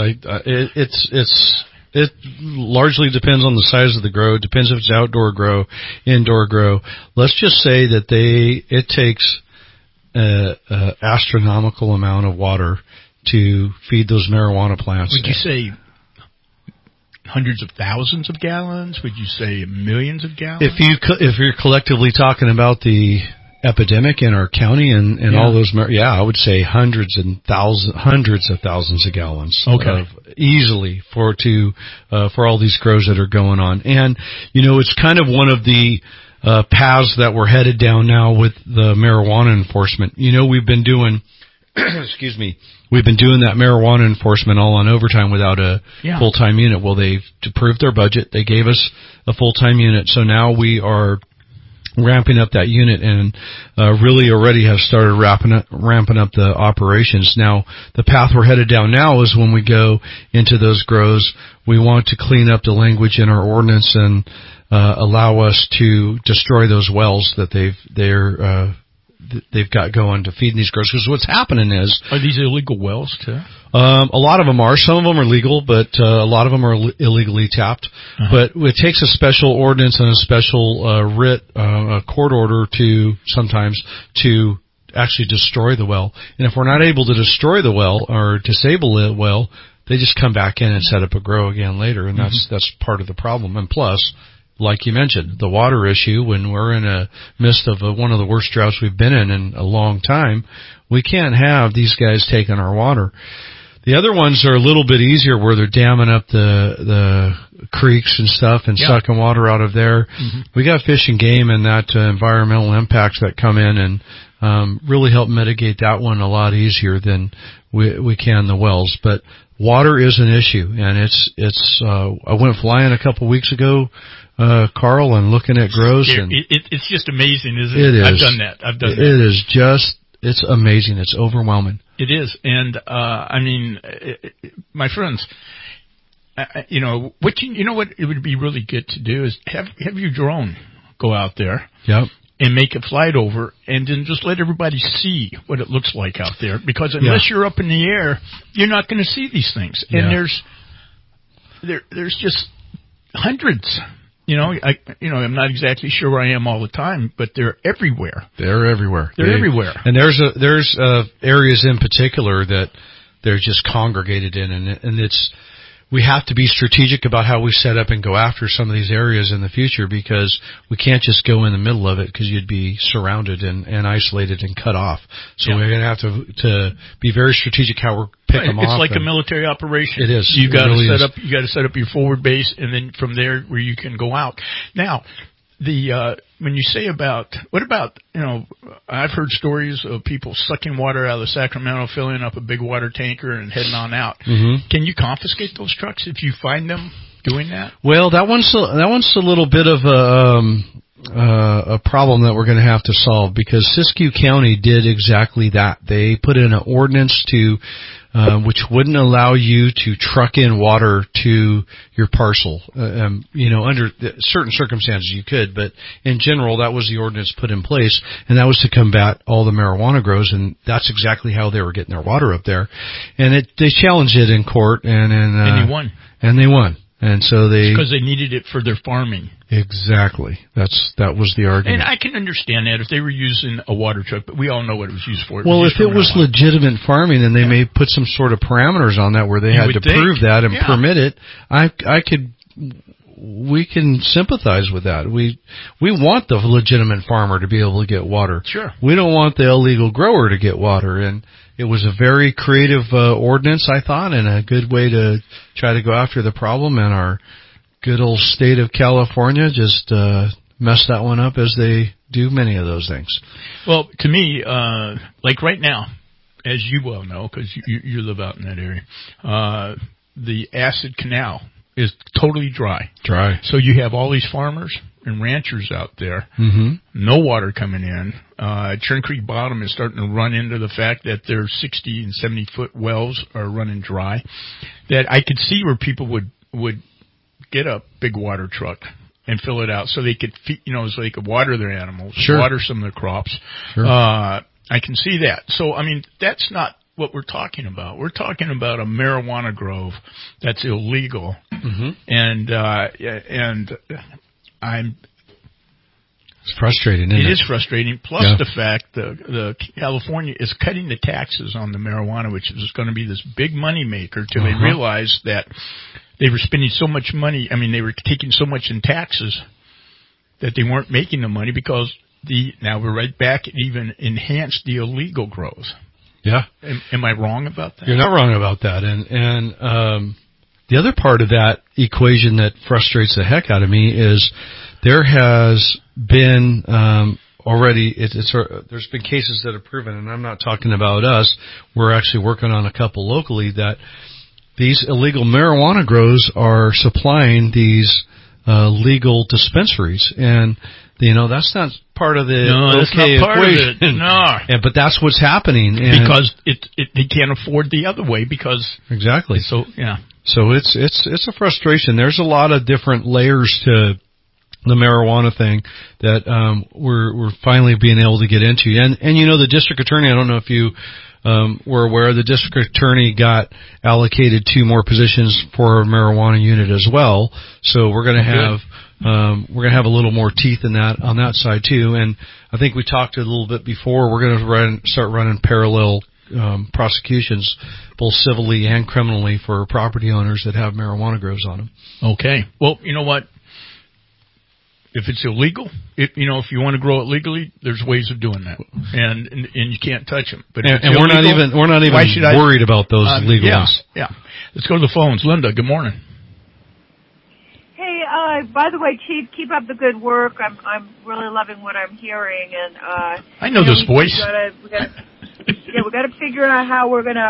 It largely depends on the size of the grow. It depends if it's outdoor grow, indoor grow. Let's just say that it takes an astronomical amount of water to feed those marijuana plants. Would you say hundreds of thousands of gallons? Would you say millions of gallons? If you're collectively talking about the epidemic in our county and all those, I would say hundreds of thousands of gallons. Okay. Easily for all these grows that are going on. And, it's kind of one of the paths that we're headed down now with the marijuana enforcement. We've been doing, we've been doing that marijuana enforcement all on overtime without a full-time unit. Well, they've approved their budget. They gave us a full-time unit. So now we are ramping up that unit and really already have started ramping up the operations. Now, the path we're headed down now is when we go into those grows, we want to clean up the language in our ordinance and allow us to destroy those wells that they've got going to feed these grows. Because what's happening is... Are these illegal wells, too? A lot of them are. Some of them are legal, but a lot of them are illegally tapped. Uh-huh. But it takes a special ordinance and a special writ, a court order to actually destroy the well. And if we're not able to destroy the well or disable the well, they just come back in and set up a grow again later, and that's part of the problem. And plus, like you mentioned, the water issue, when we're in a midst of one of the worst droughts we've been in a long time, we can't have these guys taking our water. The other ones are a little bit easier, where they're damming up the creeks and stuff and sucking water out of there. Mm-hmm. We got Fish and Game and that environmental impacts that come in and really help mitigate that one a lot easier than we can the wells. But water is an issue, and it's I went flying a couple weeks ago, Carl, and looking at grows. It's just amazing, isn't it? It is. I've done that. It is just, it's amazing. It's overwhelming. It is. And, my friends, what it would be really good to do is have your drone go out there. Yep. And make a flight over, and then just let everybody see what it looks like out there. Because unless you're up in the air, you're not going to see these things. And there's just hundreds. I'm not exactly sure where I am all the time, but they're everywhere. They're everywhere. They're everywhere. And there's areas in particular that they're just congregated in, and we have to be strategic about how we set up and go after some of these areas in the future, because we can't just go in the middle of it, because you'd be surrounded and isolated and cut off. So we're going to have to be very strategic how we're picking them off. It's like a military operation. It is. You got to set up your forward base, and then from there where you can go out. Now, when you say what about, I've heard stories of people sucking water out of the Sacramento, filling up a big water tanker and heading on out. Mm-hmm. Can you confiscate those trucks if you find them doing that? Well, that one's a little bit of a problem that we're going to have to solve, because Siskiyou County did exactly that. They put in an ordinance which wouldn't allow you to truck in water to your parcel. Under certain circumstances you could, but in general that was the ordinance put in place, and that was to combat all the marijuana grows, and that's exactly how they were getting their water up there. And they challenged it in court, and they won. And they won. And so because they needed it for their farming. Exactly. That was the argument. And I can understand that if they were using a water truck, but we all know what it was used for. Well, if it was legitimate farming, and they may put some sort of parameters on that where they had to prove that and permit it, we can sympathize with that. We want the legitimate farmer to be able to get water. Sure. We don't want the illegal grower to get water. And it was a very creative ordinance, I thought, and a good way to try to go after the problem. And our good old state of California just messed that one up, as they do many of those things. Well, to me, like right now, as you well know, because you live out in that area, the Acid Canal is totally dry. So you have all these farmers and ranchers out there, no water coming in. Churn Creek Bottom is starting to run into the fact that their 60 and 70-foot wells are running dry. That I could see where people would get a big water truck and fill it out so they could feed, so they could water their animals, water some of their crops. Sure. I can see that. So, I mean, that's not what we're talking about. We're talking about a marijuana grove that's illegal. And it's frustrating, isn't it? It is frustrating. Plus the fact the California is cutting the taxes on the marijuana, which is going to be this big money maker till they realize that they were spending so much money. I mean, they were taking so much in taxes that they weren't making the money, because now we're right back and even enhanced the illegal growth. Yeah. Am I wrong about that? You're not wrong about that. And the other part of that equation that frustrates the heck out of me is there has been already there's been cases that have proven, and I'm not talking about us, we're actually working on a couple locally, that these illegal marijuana grows are supplying these legal dispensaries, and that's not part of the equation. Of it. No, but that's what's happening, because they can't afford the other way, because exactly. So So it's a frustration. There's a lot of different layers to the marijuana thing that we're finally being able to get into, and the district attorney. I don't know if you were aware, the district attorney got allocated 2 more positions for a marijuana unit as well. So we're going to have. We're going to have a little more teeth in that on that side too, and I think we talked a little bit before. We're going to start running parallel prosecutions, both civilly and criminally, for property owners that have marijuana grows on them. Okay. Well, you know what? If it's illegal, if you want to grow it legally, there's ways of doing that, and you can't touch them. But if we're not even worried about those legal ones. Yeah. Let's go to the phones. Linda, good morning. By the way, Chief, keep up the good work. I'm really loving what I'm hearing, and I know this voice. We got to figure out how we're gonna,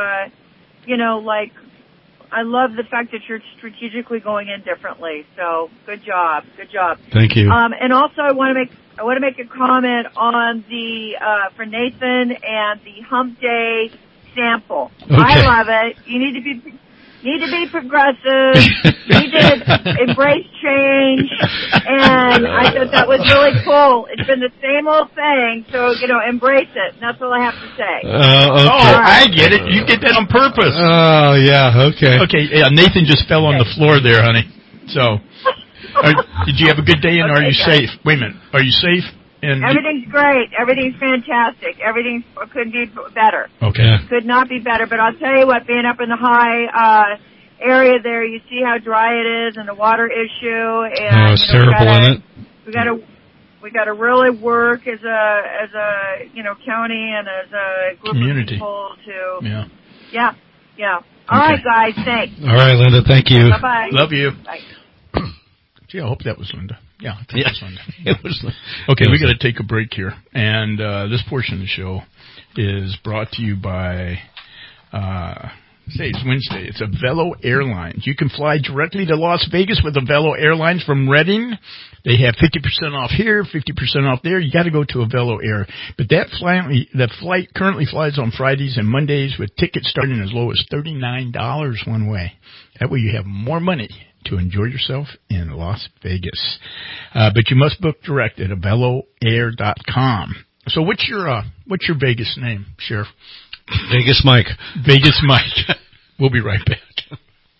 I love the fact that you're strategically going in differently. So good job. Thank you. And also, I want to make a comment on for Nathan and the Hump Day sample. Okay. I love it. You need to be progressive. You need said embrace change, and I thought that was really cool. It's been the same old thing, so, embrace it. And that's all I have to say. Okay. Oh, I get it. You did that on purpose. Oh, yeah, okay. Okay, Nathan just fell on the floor there, honey. So, did you have a good day, and are you safe? Wait a minute. Are you safe? And everything's great. Everything's fantastic. Everything couldn't be better. Okay. Could not be better. But I'll tell you what, being up in the high area there, you see how dry it is and the water issue. And, it's terrible, isn't it? We got to really work as a county and as a group community. Of people to. Yeah. Yeah. All right, guys. Thanks. All right, Linda. Thank you. Bye-bye. Love you. Bye. Gee, I hope that was Linda. Yeah, I think it was Linda. It was. Okay, we got to take a break here, and this portion of the show is brought to you by. It's Wednesday. It's Avelo Airlines. You can fly directly to Las Vegas with Avelo Airlines from Redding. They have 50% off here, 50% off there. You got to go to Avelo Air. But that flight currently flies on Fridays and Mondays with tickets starting as low as $39 one way. That way you have more money to enjoy yourself in Las Vegas. But you must book direct at AveloAir.com. So what's your Vegas name, Sheriff? Vegas Mike. Vegas Mike. We'll be right back.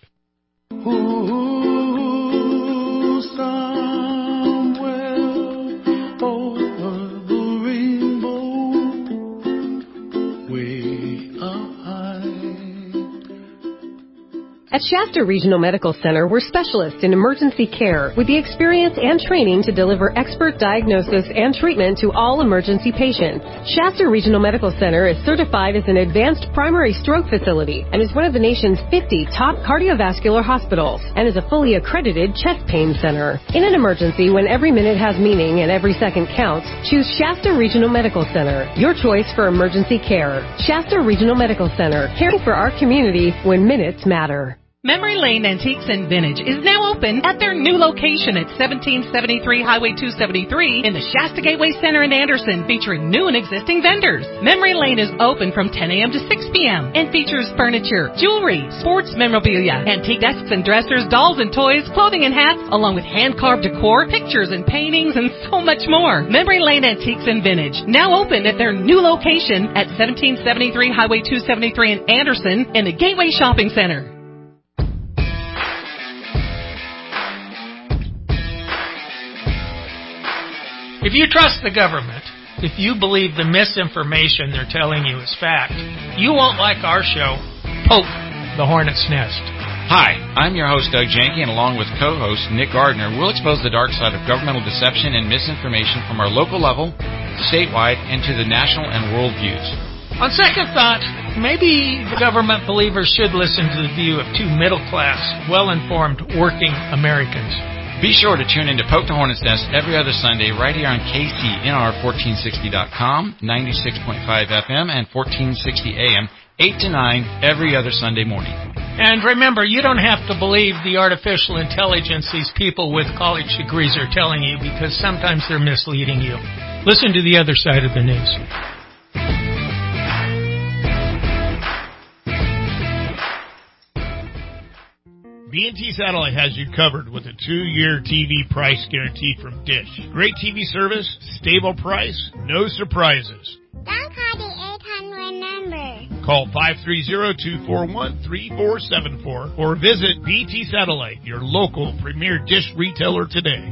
Ooh, somewhere over the rainbow, way up high. At Shasta Regional Medical Center, we're specialists in emergency care with the experience and training to deliver expert diagnosis and treatment to all emergency patients. Shasta Regional Medical Center is certified as an advanced primary stroke facility and is one of the nation's 50 top cardiovascular hospitals and is a fully accredited chest pain center. In an emergency, when every minute has meaning and every second counts, choose Shasta Regional Medical Center, your choice for emergency care. Shasta Regional Medical Center, caring for our community when minutes matter. Memory Lane Antiques and Vintage is now open at their new location at 1773 Highway 273 in the Shasta Gateway Center in Anderson, featuring new and existing vendors. Memory Lane is open from 10 a.m. to 6 p.m. and features furniture, jewelry, sports memorabilia, antique desks and dressers, dolls and toys, clothing and hats, along with hand-carved decor, pictures and paintings, and so much more. Memory Lane Antiques and Vintage, now open at their new location at 1773 Highway 273 in Anderson in the Gateway Shopping Center. If you trust the government, if you believe the misinformation they're telling you is fact, you won't like our show, Poke the Hornet's Nest. Hi, I'm your host, Doug Janke, and along with co-host Nick Gardner, we'll expose the dark side of governmental deception and misinformation from our local level, statewide, and to the national and world views. On second thought, maybe the government believers should listen to the view of two middle-class, well-informed, working Americans. Be sure to tune in to Poke the Hornet's Nest every other Sunday right here on KCNR1460.com, 96.5 FM, and 1460 AM, 8 to 9 every other Sunday morning. And remember, you don't have to believe the artificial intelligence these people with college degrees are telling you, because sometimes they're misleading you. Listen to the other side of the news. B&T Satellite has you covered with a 2-year TV price guarantee from Dish. Great TV service, stable price, no surprises. Don't call the 800 number. Call 530-241-3474 or visit B&T Satellite, your local premier Dish retailer today.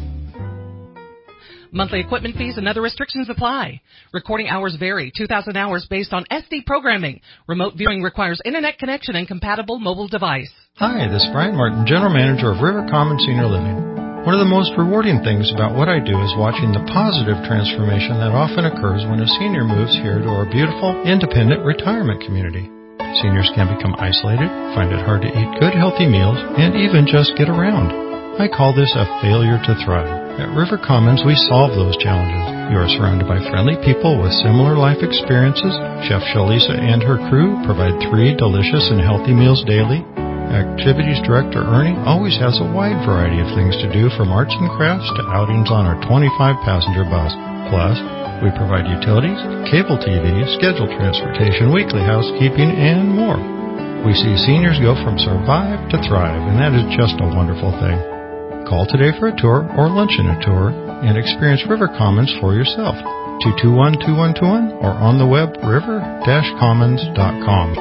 Monthly equipment fees and other restrictions apply. Recording hours vary. 2,000 hours based on SD programming. Remote viewing requires internet connection and compatible mobile device. Hi, this is Brian Martin, General Manager of River Common Senior Living. One of the most rewarding things about what I do is watching the positive transformation that often occurs when a senior moves here to our beautiful, independent retirement community. Seniors can become isolated, find it hard to eat good, healthy meals, and even just get around. I call this a failure to thrive. At River Commons, we solve those challenges. You are surrounded by friendly people with similar life experiences. Chef Shalisa and her crew provide 3 delicious and healthy meals daily. Activities Director Ernie always has a wide variety of things to do, from arts and crafts to outings on our 25-passenger bus. Plus, we provide utilities, cable TV, scheduled transportation, weekly housekeeping, and more. We see seniors go from survive to thrive, and that is just a wonderful thing. Call today for a tour or lunch in a tour and experience River Commons for yourself. 221-2121 or on the web river-commons.com.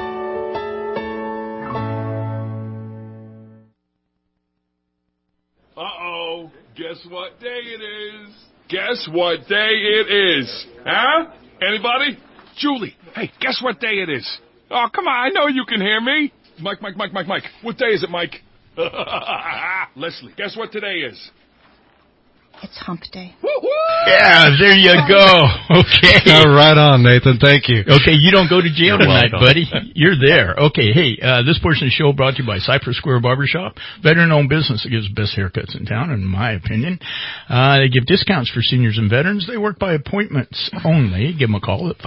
Uh-oh. Guess what day it is? Guess what day it is? Huh? Anybody? Julie, hey, guess what day it is? Oh, come on, I know you can hear me. Mike. What day is it, Mike? Leslie, guess what today is? It's hump day. Yeah, there you go. Okay. Right on, Nathan. Thank you. Okay, you don't go to jail tonight, buddy. You're there. Okay, hey, this portion of the show brought to you by Cypress Square Barbershop, veteran-owned business that gives the best haircuts in town, in my opinion. They give discounts for seniors and veterans. They work by appointments only. Give them a call at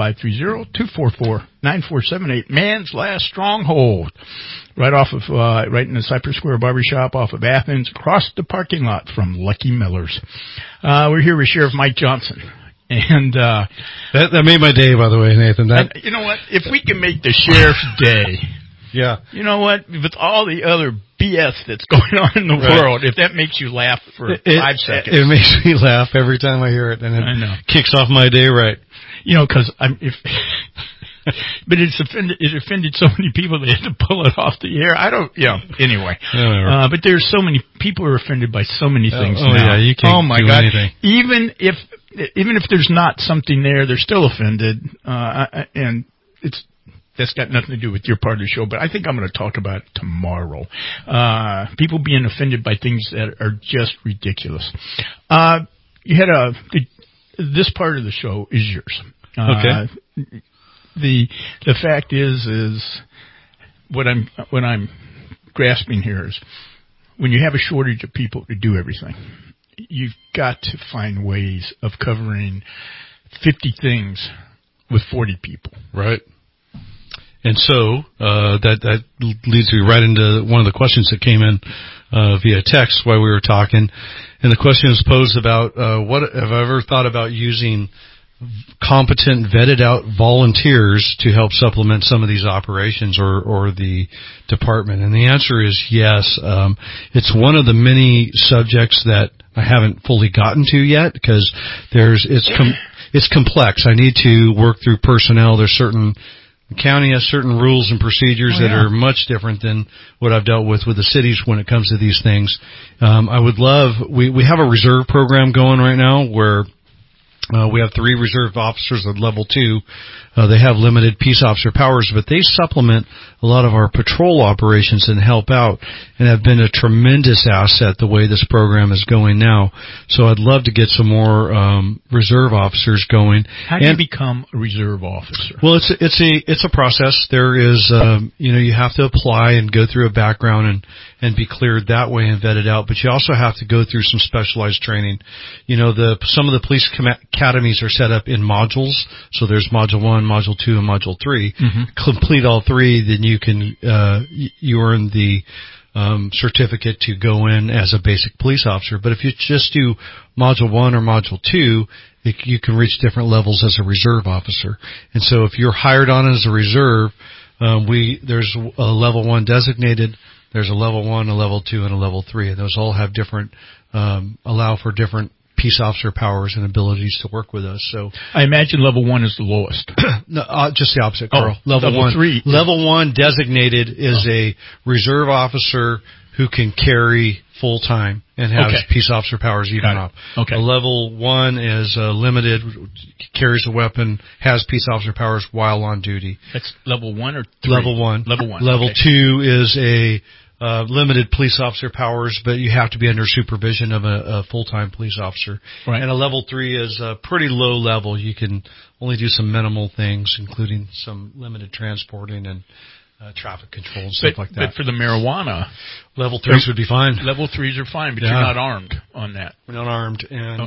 530-244-9478. Man's last stronghold. Right in the Cypress Square Barbershop off of Athens, across the parking lot from Lucky Miller's. We're here with Sheriff Mike Johnson. And that made my day, by the way, Nathan. You know what? If we can make the sheriff's day, yeah. You know what? With all the other BS that's going on in the world, if that makes you laugh for 5 seconds. It makes me laugh every time I hear it, and it kicks off my day right. You know, because but it offended so many people they had to pull it off the air. Anyway. But there's so many people are offended by so many things now. Yeah, you can't do anything. Even if there's not something there, they're still offended. And that's got nothing to do with your part of the show, but I think I'm going to talk about it tomorrow. People being offended by things that are just ridiculous. You had this part of the show is yours. Okay. The fact is what I'm grasping here is when you have a shortage of people to do everything, you've got to find ways of covering 50 things with 40 people. Right. And so that leads me right into one of the questions that came in via text while we were talking, and the question was posed about what have I ever thought about using competent, vetted out volunteers to help supplement some of these operations or the department? And the answer is yes. It's one of the many subjects that I haven't fully gotten to yet because it's complex. I need to work through personnel. There's the county has certain rules and procedures that are much different than what I've dealt with the cities when it comes to these things. I would love, we have a reserve program going right now where we have 3 reserve officers at level 2. They have limited peace officer powers, but they supplement a lot of our patrol operations and help out and have been a tremendous asset the way this program is going now. So I'd love to get some more reserve officers going. How do you become a reserve officer? Well, it's a process. There is you have to apply and go through a background and be cleared that way and vetted out, but you also have to go through some specialized training. Some of the police academies are set up in modules, so there's module 1, module 2, and module 3. Mm-hmm. Complete all 3, then you can you earn the certificate to go in as a basic police officer. But if you just do module 1 or module 2, you can reach different levels as a reserve officer. And so if you're hired on as a reserve, there's a level 1 designated. There's a level 1, a level 2, and a level 3, and those all have different, allow for different peace officer powers and abilities to work with us. So I imagine level 1 is the lowest. No, just the opposite, Carl. Level 1. 3. Level 1 designated is a reserve officer who can carry full time and has peace officer powers even up. Okay. A level 1 is limited, carries a weapon, has peace officer powers while on duty. That's level 1 or 3? Level 1. Level 1. Level 2 is a limited police officer powers, but you have to be under supervision of a full-time police officer. Right. And a level 3 is a pretty low level. You can only do some minimal things, including some limited transporting and traffic control and stuff like that. But for the marijuana, level 3s would be fine. Level 3s are fine, but you're not armed on that. We're not armed. And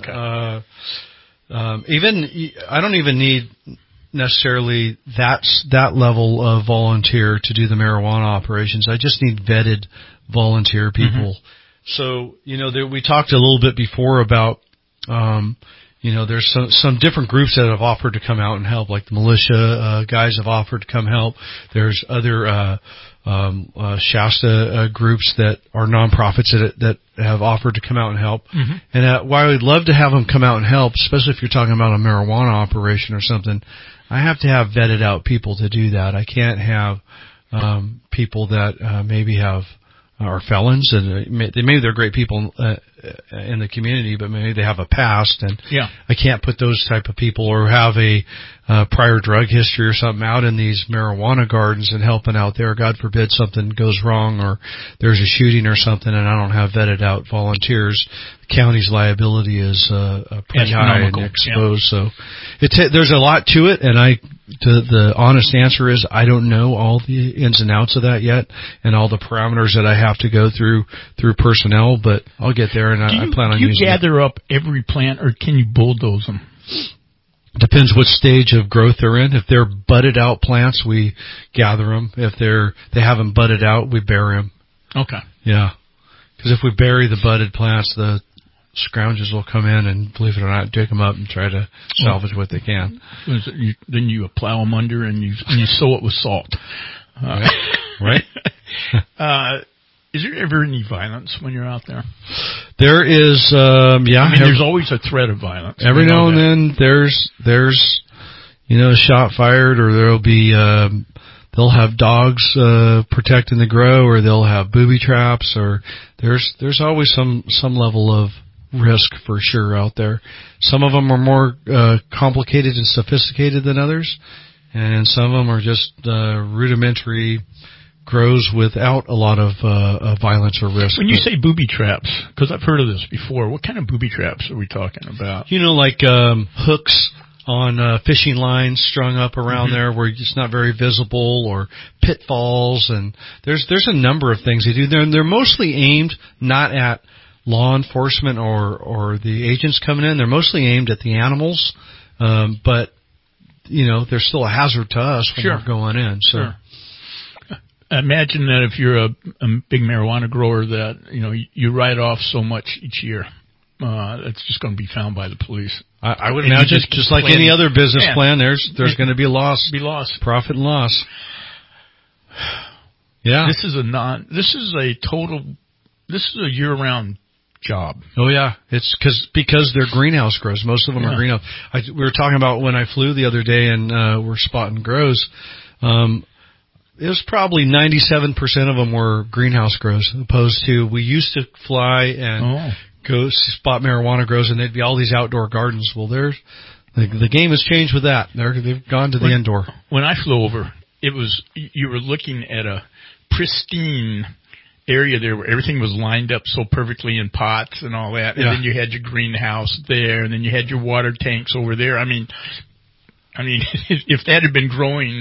I don't even need necessarily that level of volunteer to do the marijuana operations. I just need vetted volunteer people. Mm-hmm. So, we talked a little bit before about, there's some different groups that have offered to come out and help, like the militia guys have offered to come help. There's other Shasta groups that are nonprofits that have offered to come out and help. Mm-hmm. And while I'd love to have them come out and help, especially if you're talking about a marijuana operation or something, I have to have vetted out people to do that. I can't have people that maybe are felons, and maybe they're great people in the community, but maybe they have a past, and I can't put those type of people or have a prior drug history or something out in these marijuana gardens and helping out there. God forbid something goes wrong or there's a shooting or something, and I don't have vetted out volunteers. The county's liability is pretty high and exposed. So there's a lot to it, and the honest answer is I don't know all the ins and outs of that yet, and all the parameters that I have to go through personnel, but I'll get there, and I plan on using it. Do you gather up every plant, or can you bulldoze them? Depends what stage of growth they're in. If they're budded out plants, we gather them. If they haven't budded out, we bury them. Okay. Yeah. Because if we bury the budded plants, the scroungers will come in and, believe it or not, dig them up and try to salvage what they can. Then you plow them under and you sow it with salt. Right. Is there ever any violence when you're out there? There is, I mean, there's always a threat of violence. Every now and then there's a shot fired, or there'll be, they'll have dogs protecting the grow, or they'll have booby traps, or there's always some level of risk for sure out there. Some of them are more complicated and sophisticated than others, and some of them are just rudimentary grows without a lot of violence or risk. When you say booby traps, because I've heard of this before, what kind of booby traps are we talking about? Like hooks on fishing lines strung up around there where it's not very visible, or pitfalls, and there's a number of things they do. They're mostly aimed not at law enforcement or the agents coming in. They're mostly aimed at the animals, but they're still a hazard to us when we're going in. So. Sure. Imagine that if you're a big marijuana grower that, you write off so much each year. It's just going to be found by the police. I would imagine just like any other business plan, there's going to be loss. Profit and loss. Yeah. This is a year-round job. Oh yeah. It's because they're greenhouse grows. Most of them are greenhouse. We were talking about when I flew the other day and we're spotting grows. It was probably 97% of them were greenhouse grows, opposed to we used to fly and go spot marijuana grows, and they'd be all these outdoor gardens. Well, the game has changed with that. They've gone to the indoor. When I flew over, you were looking at a pristine area there where everything was lined up so perfectly in pots and all that, and then you had your greenhouse there, and then you had your water tanks over there. I mean, if that had been growing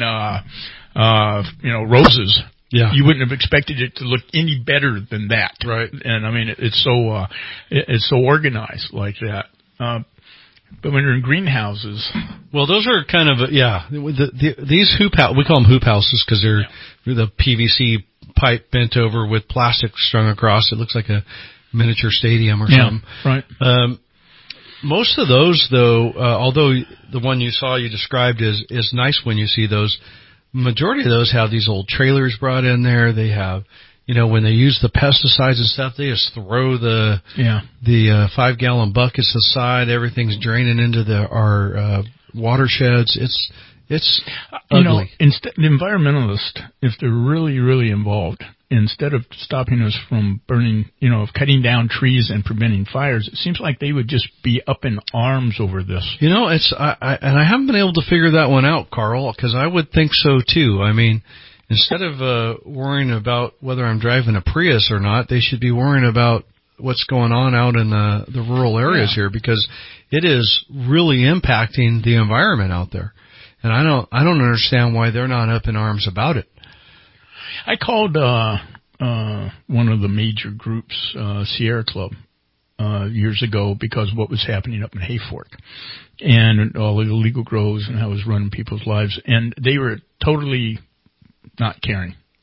roses, you wouldn't have expected it to look any better than that. Right. And I mean, it's so organized like that. But when you're in greenhouses, well, those are kind of these hoop we call them hoop houses because they're the PVC pipe bent over with plastic strung across. It looks like a miniature stadium or something. Right. Most of those, though, although the one you described is nice when you see those. Majority of those have these old trailers brought in there. They have, when they use the pesticides and stuff, they just throw the 5-gallon buckets aside. Everything's draining into our watersheds. It's ugly. The environmentalists, if they're really, really involved, instead of stopping us from burning, of cutting down trees and preventing fires, it seems like they would just be up in arms over this. I haven't been able to figure that one out, Carl, because I would think so too. I mean, instead of worrying about whether I'm driving a Prius or not, they should be worrying about what's going on out in the rural areas here, because it is really impacting the environment out there. And I don't understand why they're not up in arms about it. I called one of the major groups, Sierra Club, years ago because of what was happening up in Hayfork and all the illegal grows and how it was running people's lives. And they were totally not caring.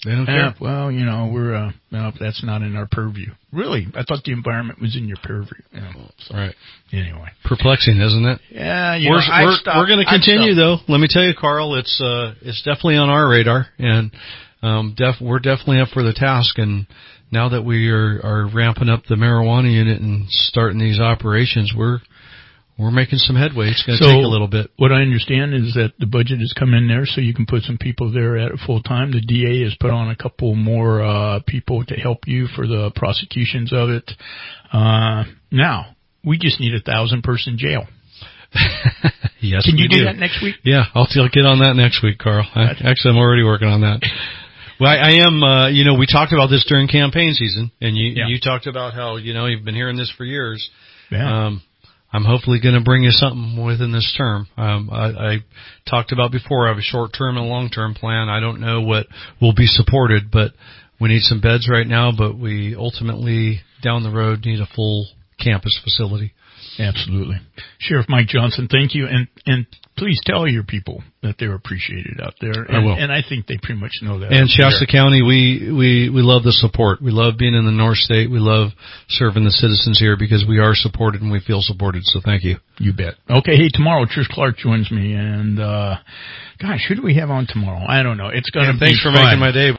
They don't care. Well, we're no, that's not in our purview. Really, I thought the environment was in your purview. So, right. Anyway, perplexing, isn't it? Yeah, we're going to continue though. Let me tell you, Carl, it's definitely on our radar, and we're definitely up for the task. And now that we are ramping up the marijuana unit and starting these operations, we're making some headway. It's going to take a little bit. What I understand is that the budget has come in there so you can put some people there at it full time. The DA has put on a couple more people to help you for the prosecutions of it. Now, we just need 1,000-person jail. Yes, can you do that next week? Yeah, I'll get on that next week, Carl. Actually, I'm already working on that. Well, I am, we talked about this during campaign season, and you talked about how, you've been hearing this for years. Yeah. I'm hopefully going to bring you something within this term. I talked about before, I have a short-term and a long-term plan. I don't know what will be supported, but we need some beds right now, but we ultimately, down the road, need a full campus facility. Absolutely. Sheriff Mike Johnson, thank you. And please tell your people that they're appreciated out there. I will. And I think they pretty much know that. And Shasta County, we love the support. We love being in the North State. We love serving the citizens here because we are supported and we feel supported. So thank you. You bet. Okay. Hey, tomorrow Trish Clark joins me. And, gosh, who do we have on tomorrow? I don't know. It's going to be Thanks for fun. making my day.